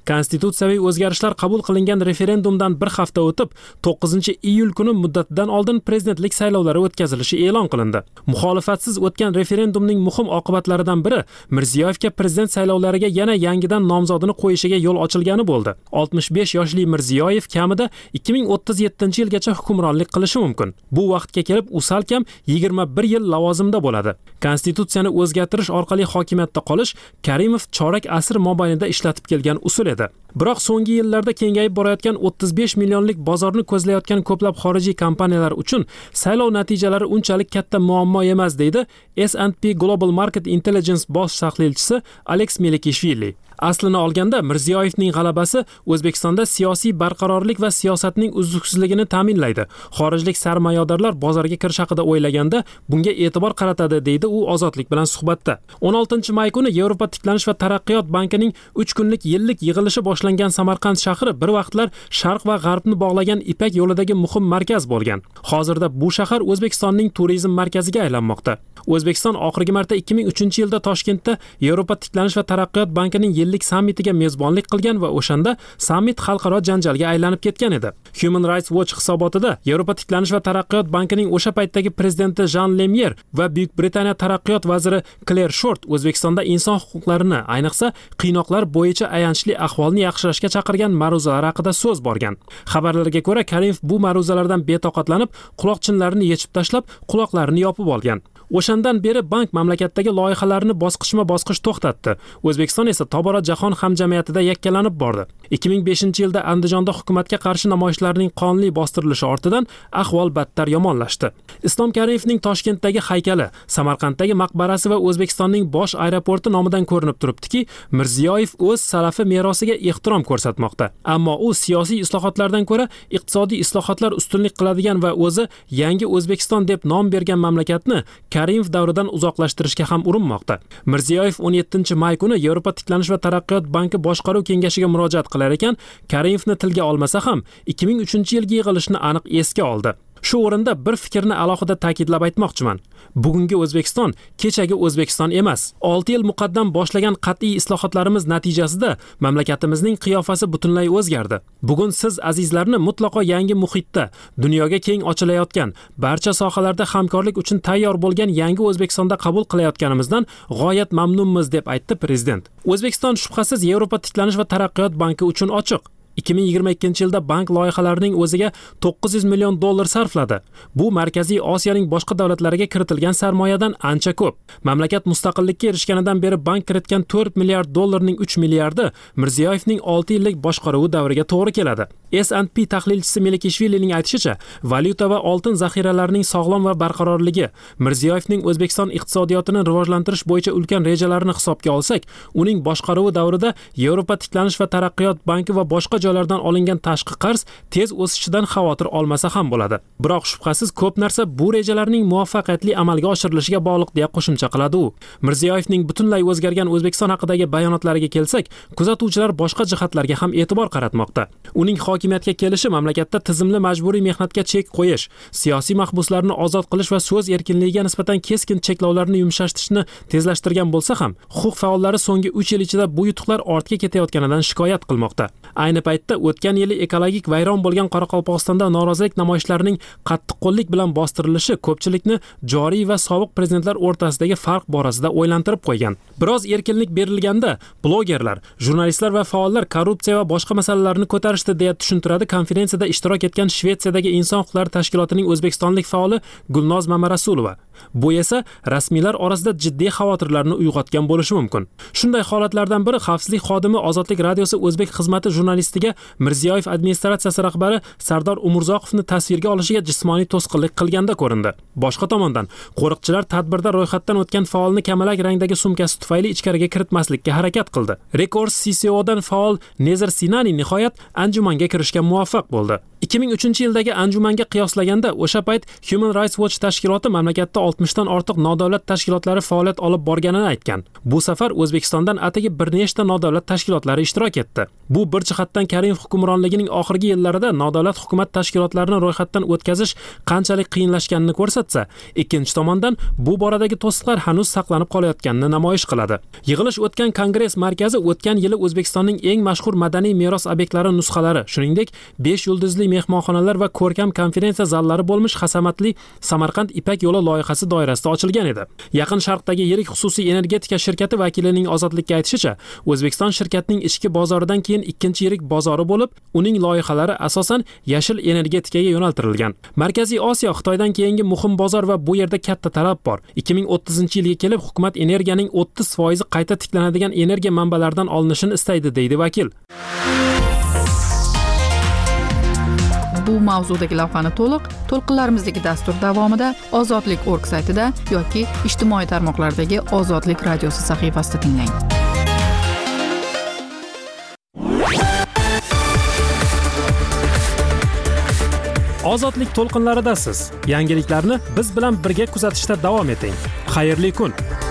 A: Konstitutsiyaviy o'zgarishlar qabul qilingan referendumdan bir hafta o'tib, to'qqizinchi iyul kuni muddatidan oldin prezidentlik saylovlari o'tkazilishi e'lon qilindi. Muxolifatsiz o'tgan referendumning muhim oqibatlaridan biri Mirziyoyevga prezident saylovlariga yana yangidan nomzodini qo'yishiga yo'l ochilgani bo'ldi. oltmish besh yoshli Mirziyoyev kamida ikki ming o'ttiz yettinchi yilgacha hukmronlik qilishi mumkin. Bu vaqtga kelib u salkam yigirma bir yil lavozimda bo'ladi. Konstitutsiyani o'zgartirish orqali hokimiyatda qolish Karimov chorak asr mobaynida ishlatib kelgan usul edi. Biroq so'nggi yillarda kengayib borayotgan o'ttiz besh millionlik bozorni ko'zlayotgan ko'plab xorijiy kompaniyalar uchun saylov natijalari unchalik katta muammo emas, deydi S and P Global Market Intelligence bosh tahlilchisi Alex Melikishvili. Aslini olganda Mirziyoyevning g'alabasi O'zbekistonda siyosiy barqarorlik va siyosatning uzluksizligini ta'minlaydi. Xorijlik sarmoyadorlar bozorga kirish haqida o'ylaganda bunga e'tibor qaratadi, deydi u Ozodlik bilan suhbatda. o'n oltinchi may kuni Yevropa tiklanish va taraqqiyot bankining uch kunlik yillik yig'ilishi boshlangan Samarqand shahri bir vaqtlar Sharq va G'arbni bog'lagan Ipak yo'lidagi muhim markaz bo'lgan. Hozirda bu shahar O'zbekistonning turizm markaziga aylanmoqda. O'zbekiston oxirgi marta ikki ming uchinchi yilda Toshkentda Yevropa tiklanish va taraqqiyot bankining yillik sammitiga mezbonlik qilgan va o'shanda sammit xalqaro janjalga aylanib ketgan edi. Human Rights Watch hisobotida Yevropa tiklanish va taraqqiyot bankining o'sha paytdagi prezidenti Jean Lemyer va Buyuk Britaniya taraqqiyot vaziri Claire Short O'zbekistonda inson huquqlarini, ayniqsa qiynoqlar bo'yicha ayanchli ahvolni yaxshilashga chaqirgan ma'ruzalar haqida so'z borgan. Xabarlarga ko'ra, Karimov bu ma'ruzalardan betoqatlanib, quloqchinlarini yechib tashlab, quloqlarini yopib olgan. O'shandan beri bank mamlakatdagi loyihalarni bosqichma-bosqich to'xtatdi. O'zbekiston esa tobora jahon hamjamiyatida yakkalanib bordi. ikki ming beshinchi yilda Andijonda hukumatga qarshi namoyishlarning qonli bostirilishi ortidan ahvol battar yomonlashdi. Islom Karimovning Toshkentdagi haykali, Samarqanddagi maqbarasi va O'zbekistonning bosh aeroporti nomidan ko'rinib turibdiki, Mirziyoyev o'z salafi merosiga ehtirom ko'rsatmoqda. Ammo u siyosiy islohotlardan ko'ra iqtisodiy islohotlar ustunlik qiladigan va o'zi yangi O'zbekiston deb nom bergan mamlakatni Karimov davridan uzoqlashtirishga ham urinmoqda. Mirziyoyev o'n yettinchi may kuni Yevropa tiklanish va taraqqiyot banki boshqaruv kengashiga murojaat qilar ekan, Karimovni tilga olmasa ham ikki ming uchinchi yilgi yig'ilishni aniq esga oldi. Shu o'rinda bir fikrni alohida ta'kidlab aytmoqchiman. Bugungi O'zbekiston kechagi O'zbekiston emas. olti yil muqaddam boshlagan qat'iy islohotlarimiz natijasida mamlakatimizning qiyofasi butunlay o'zgardi. Bugun siz azizlarni mutlaqo yangi muhitda, dunyoga keng ochilayotgan, barcha sohalarda hamkorlik uchun tayyor bo'lgan yangi O'zbekistonda qabul qilayotganimizdan g'oyat mamnunmiz, deb aytdi prezident. O'zbekiston shubhasiz Yevropa tiklanish va taraqqiyot banki uchun ochiq. ikki ming yigirma ikkinchi yilda bank loyihalarining o'ziga to'qqiz yuz million dollar sarfladi. Bu Markaziy Osiyoning boshqa davlatlariga kiritilgan sarmoyadan ancha ko'p. Mamlakat mustaqillikka erishganidan beri bank kiritgan to'rt milliard dollarning uch milliardi Mirziyoyevning olti yillik boshqaruvi davriga to'g'ri keladi. S and P tahlilchisi Melikishvilining aytishicha, valyuta va oltin zaxiralarining sog'lom va barqarorligi, Mirziyoyevning O'zbekiston iqtisodiyotini rivojlantirish bo'yicha ulkan rejalarini hisobga olsak, uning boshqaruvi davrida Yevropa tiklanish va taraqqiyot banki va boshqa joylardan olingan tashqi qarz tez o'sishidan xavotir olmasa ham bo'ladi. Biroq shubhasiz ko'p narsa bu rejalarning muvaffaqiyatli amalga oshirilishiga bog'liq, deya qo'shimcha qiladi u. Mirziyoyevning butunlay o'zgargan O'zbekiston haqidagi bayonotlariga kelsak, kuzatuvchilar boshqa jihatlarga ham e'tibor qaratmoqda. Uning hokimiyatga kelishi mamlakatda tizimli majburiy mehnatga chek qo'yish, siyosiy mahbuslarni ozod qilish va so'z erkinligiga nisbatan keskin cheklovlarni yumshatishni tezlashtirgan bo'lsa ham, huquq faollari so'nggi uch yil ichida bu yutuqlar ortga ketayotganidan shikoyat qilmoqda. Ayni paytda o'tgan yili ekologik vayron bo'lgan Qoraqalpog'istonda norozilik namoyishlarining qattiqqo'llik bilan bostirilishi ko'pchilikni joriy va sobiq prezidentlar o'rtasidagi farq borasida o'ylantirib qo'ygan. Biroz erkinlik berilganda blogerlar, jurnalistlar va faollar korrupsiya va boshqa masalalarni ko'tarishdi, deya tushuntiradi konferensiyada ishtirok etgan Shvetsiyadagi inson huquqlari tashkilotining o'zbekistonlik faoli Gulnoz Mamarasulova. Bu esa rasmiylar orasida jiddiy xavotirlarni uyg'otgan bo'lishi mumkin. Shunday holatlardan biri xavfsizlik xodimi Ozodlik radiosi o'zbek xizmati jurnalistiga Mirziyoyev administratsiyasi rahbari Sardor Umurzoqovni tasvirga olishiga jismoniy to'sqinlik qilganda ko'rindi. Boshqa tomondan, qo'riqchilar tadbirda ro'yxatdan o'tgan faolni kamalak rangdagi sumkasi tufayli ichkariga kiritmaslikka harakat qildi. Records C C O'dan faol Nezir Sinani nihoyat anjumanga kirishga muvaffaq bo'ldi. ikki ming uchinchi yildagi anjumanga qiyoslaganda o'sha payt Human Rights Watch tashkiloti mamlakatda oltmishdan ortiq nodavlat tashkilotlari faoliyat olib borganini aytgan. Bu safar O'zbekistondan atigi bir nechta nodavlat tashkilotlari ishtirok etdi. Bu bir jihatdan Karimov hukmronligining oxirgi yillarida nodavlat hukumat tashkilotlarini ro'yxatdan o'tkazish qanchalik qiyinlashganini ko'rsatsa, ikkinchi tomondan bu boradagi to'siqlar hanuz saqlanib qolayotganini namoyish qiladi. Yig'ilish o'tgan Kongress markazi o'tgan yili O'zbekistonning eng mashhur madaniy meros obyektlari nusxalari, shuningdek besh yulduzli mehmonxonalar va ko'rkam konferensiya zallari bo'lmish hasamatli Samarqand Ipak yo'li loyihasi doirasida ochilgan edi. Yaqin Sharqdagi yirik xususiy energetika shirkati vakilining Ozodlikka aytishicha, O'zbekiston shirkatining ichki bozoridan keyin ikkinchi yirik bozori bo'lib, uning loyihalari asosan yashil energetikaga yo'naltirilgan. Markaziy Osiyo Xitoydan keyingi muhim bozor va bu yerda katta talab bor. ikki ming o'ttizinchi yilga kelib hukumat energiyaning o'ttiz foizi qayta tiklanadigan energiya manbalaridan olinishini istaydi, deydi vakil.
F: Bu mavzudagi lavhani to'liq to'lqinlarimizdagi dastur davomida ozodlik nokta org saytida yoki ijtimoiy tarmoqlardagi Ozodlik radiosi sahifasida tinglang.
A: Ozodlik to'lqinlaridasiz. Yangiliklarni biz bilan birga kuzatishda davom eting. Xayrli kun.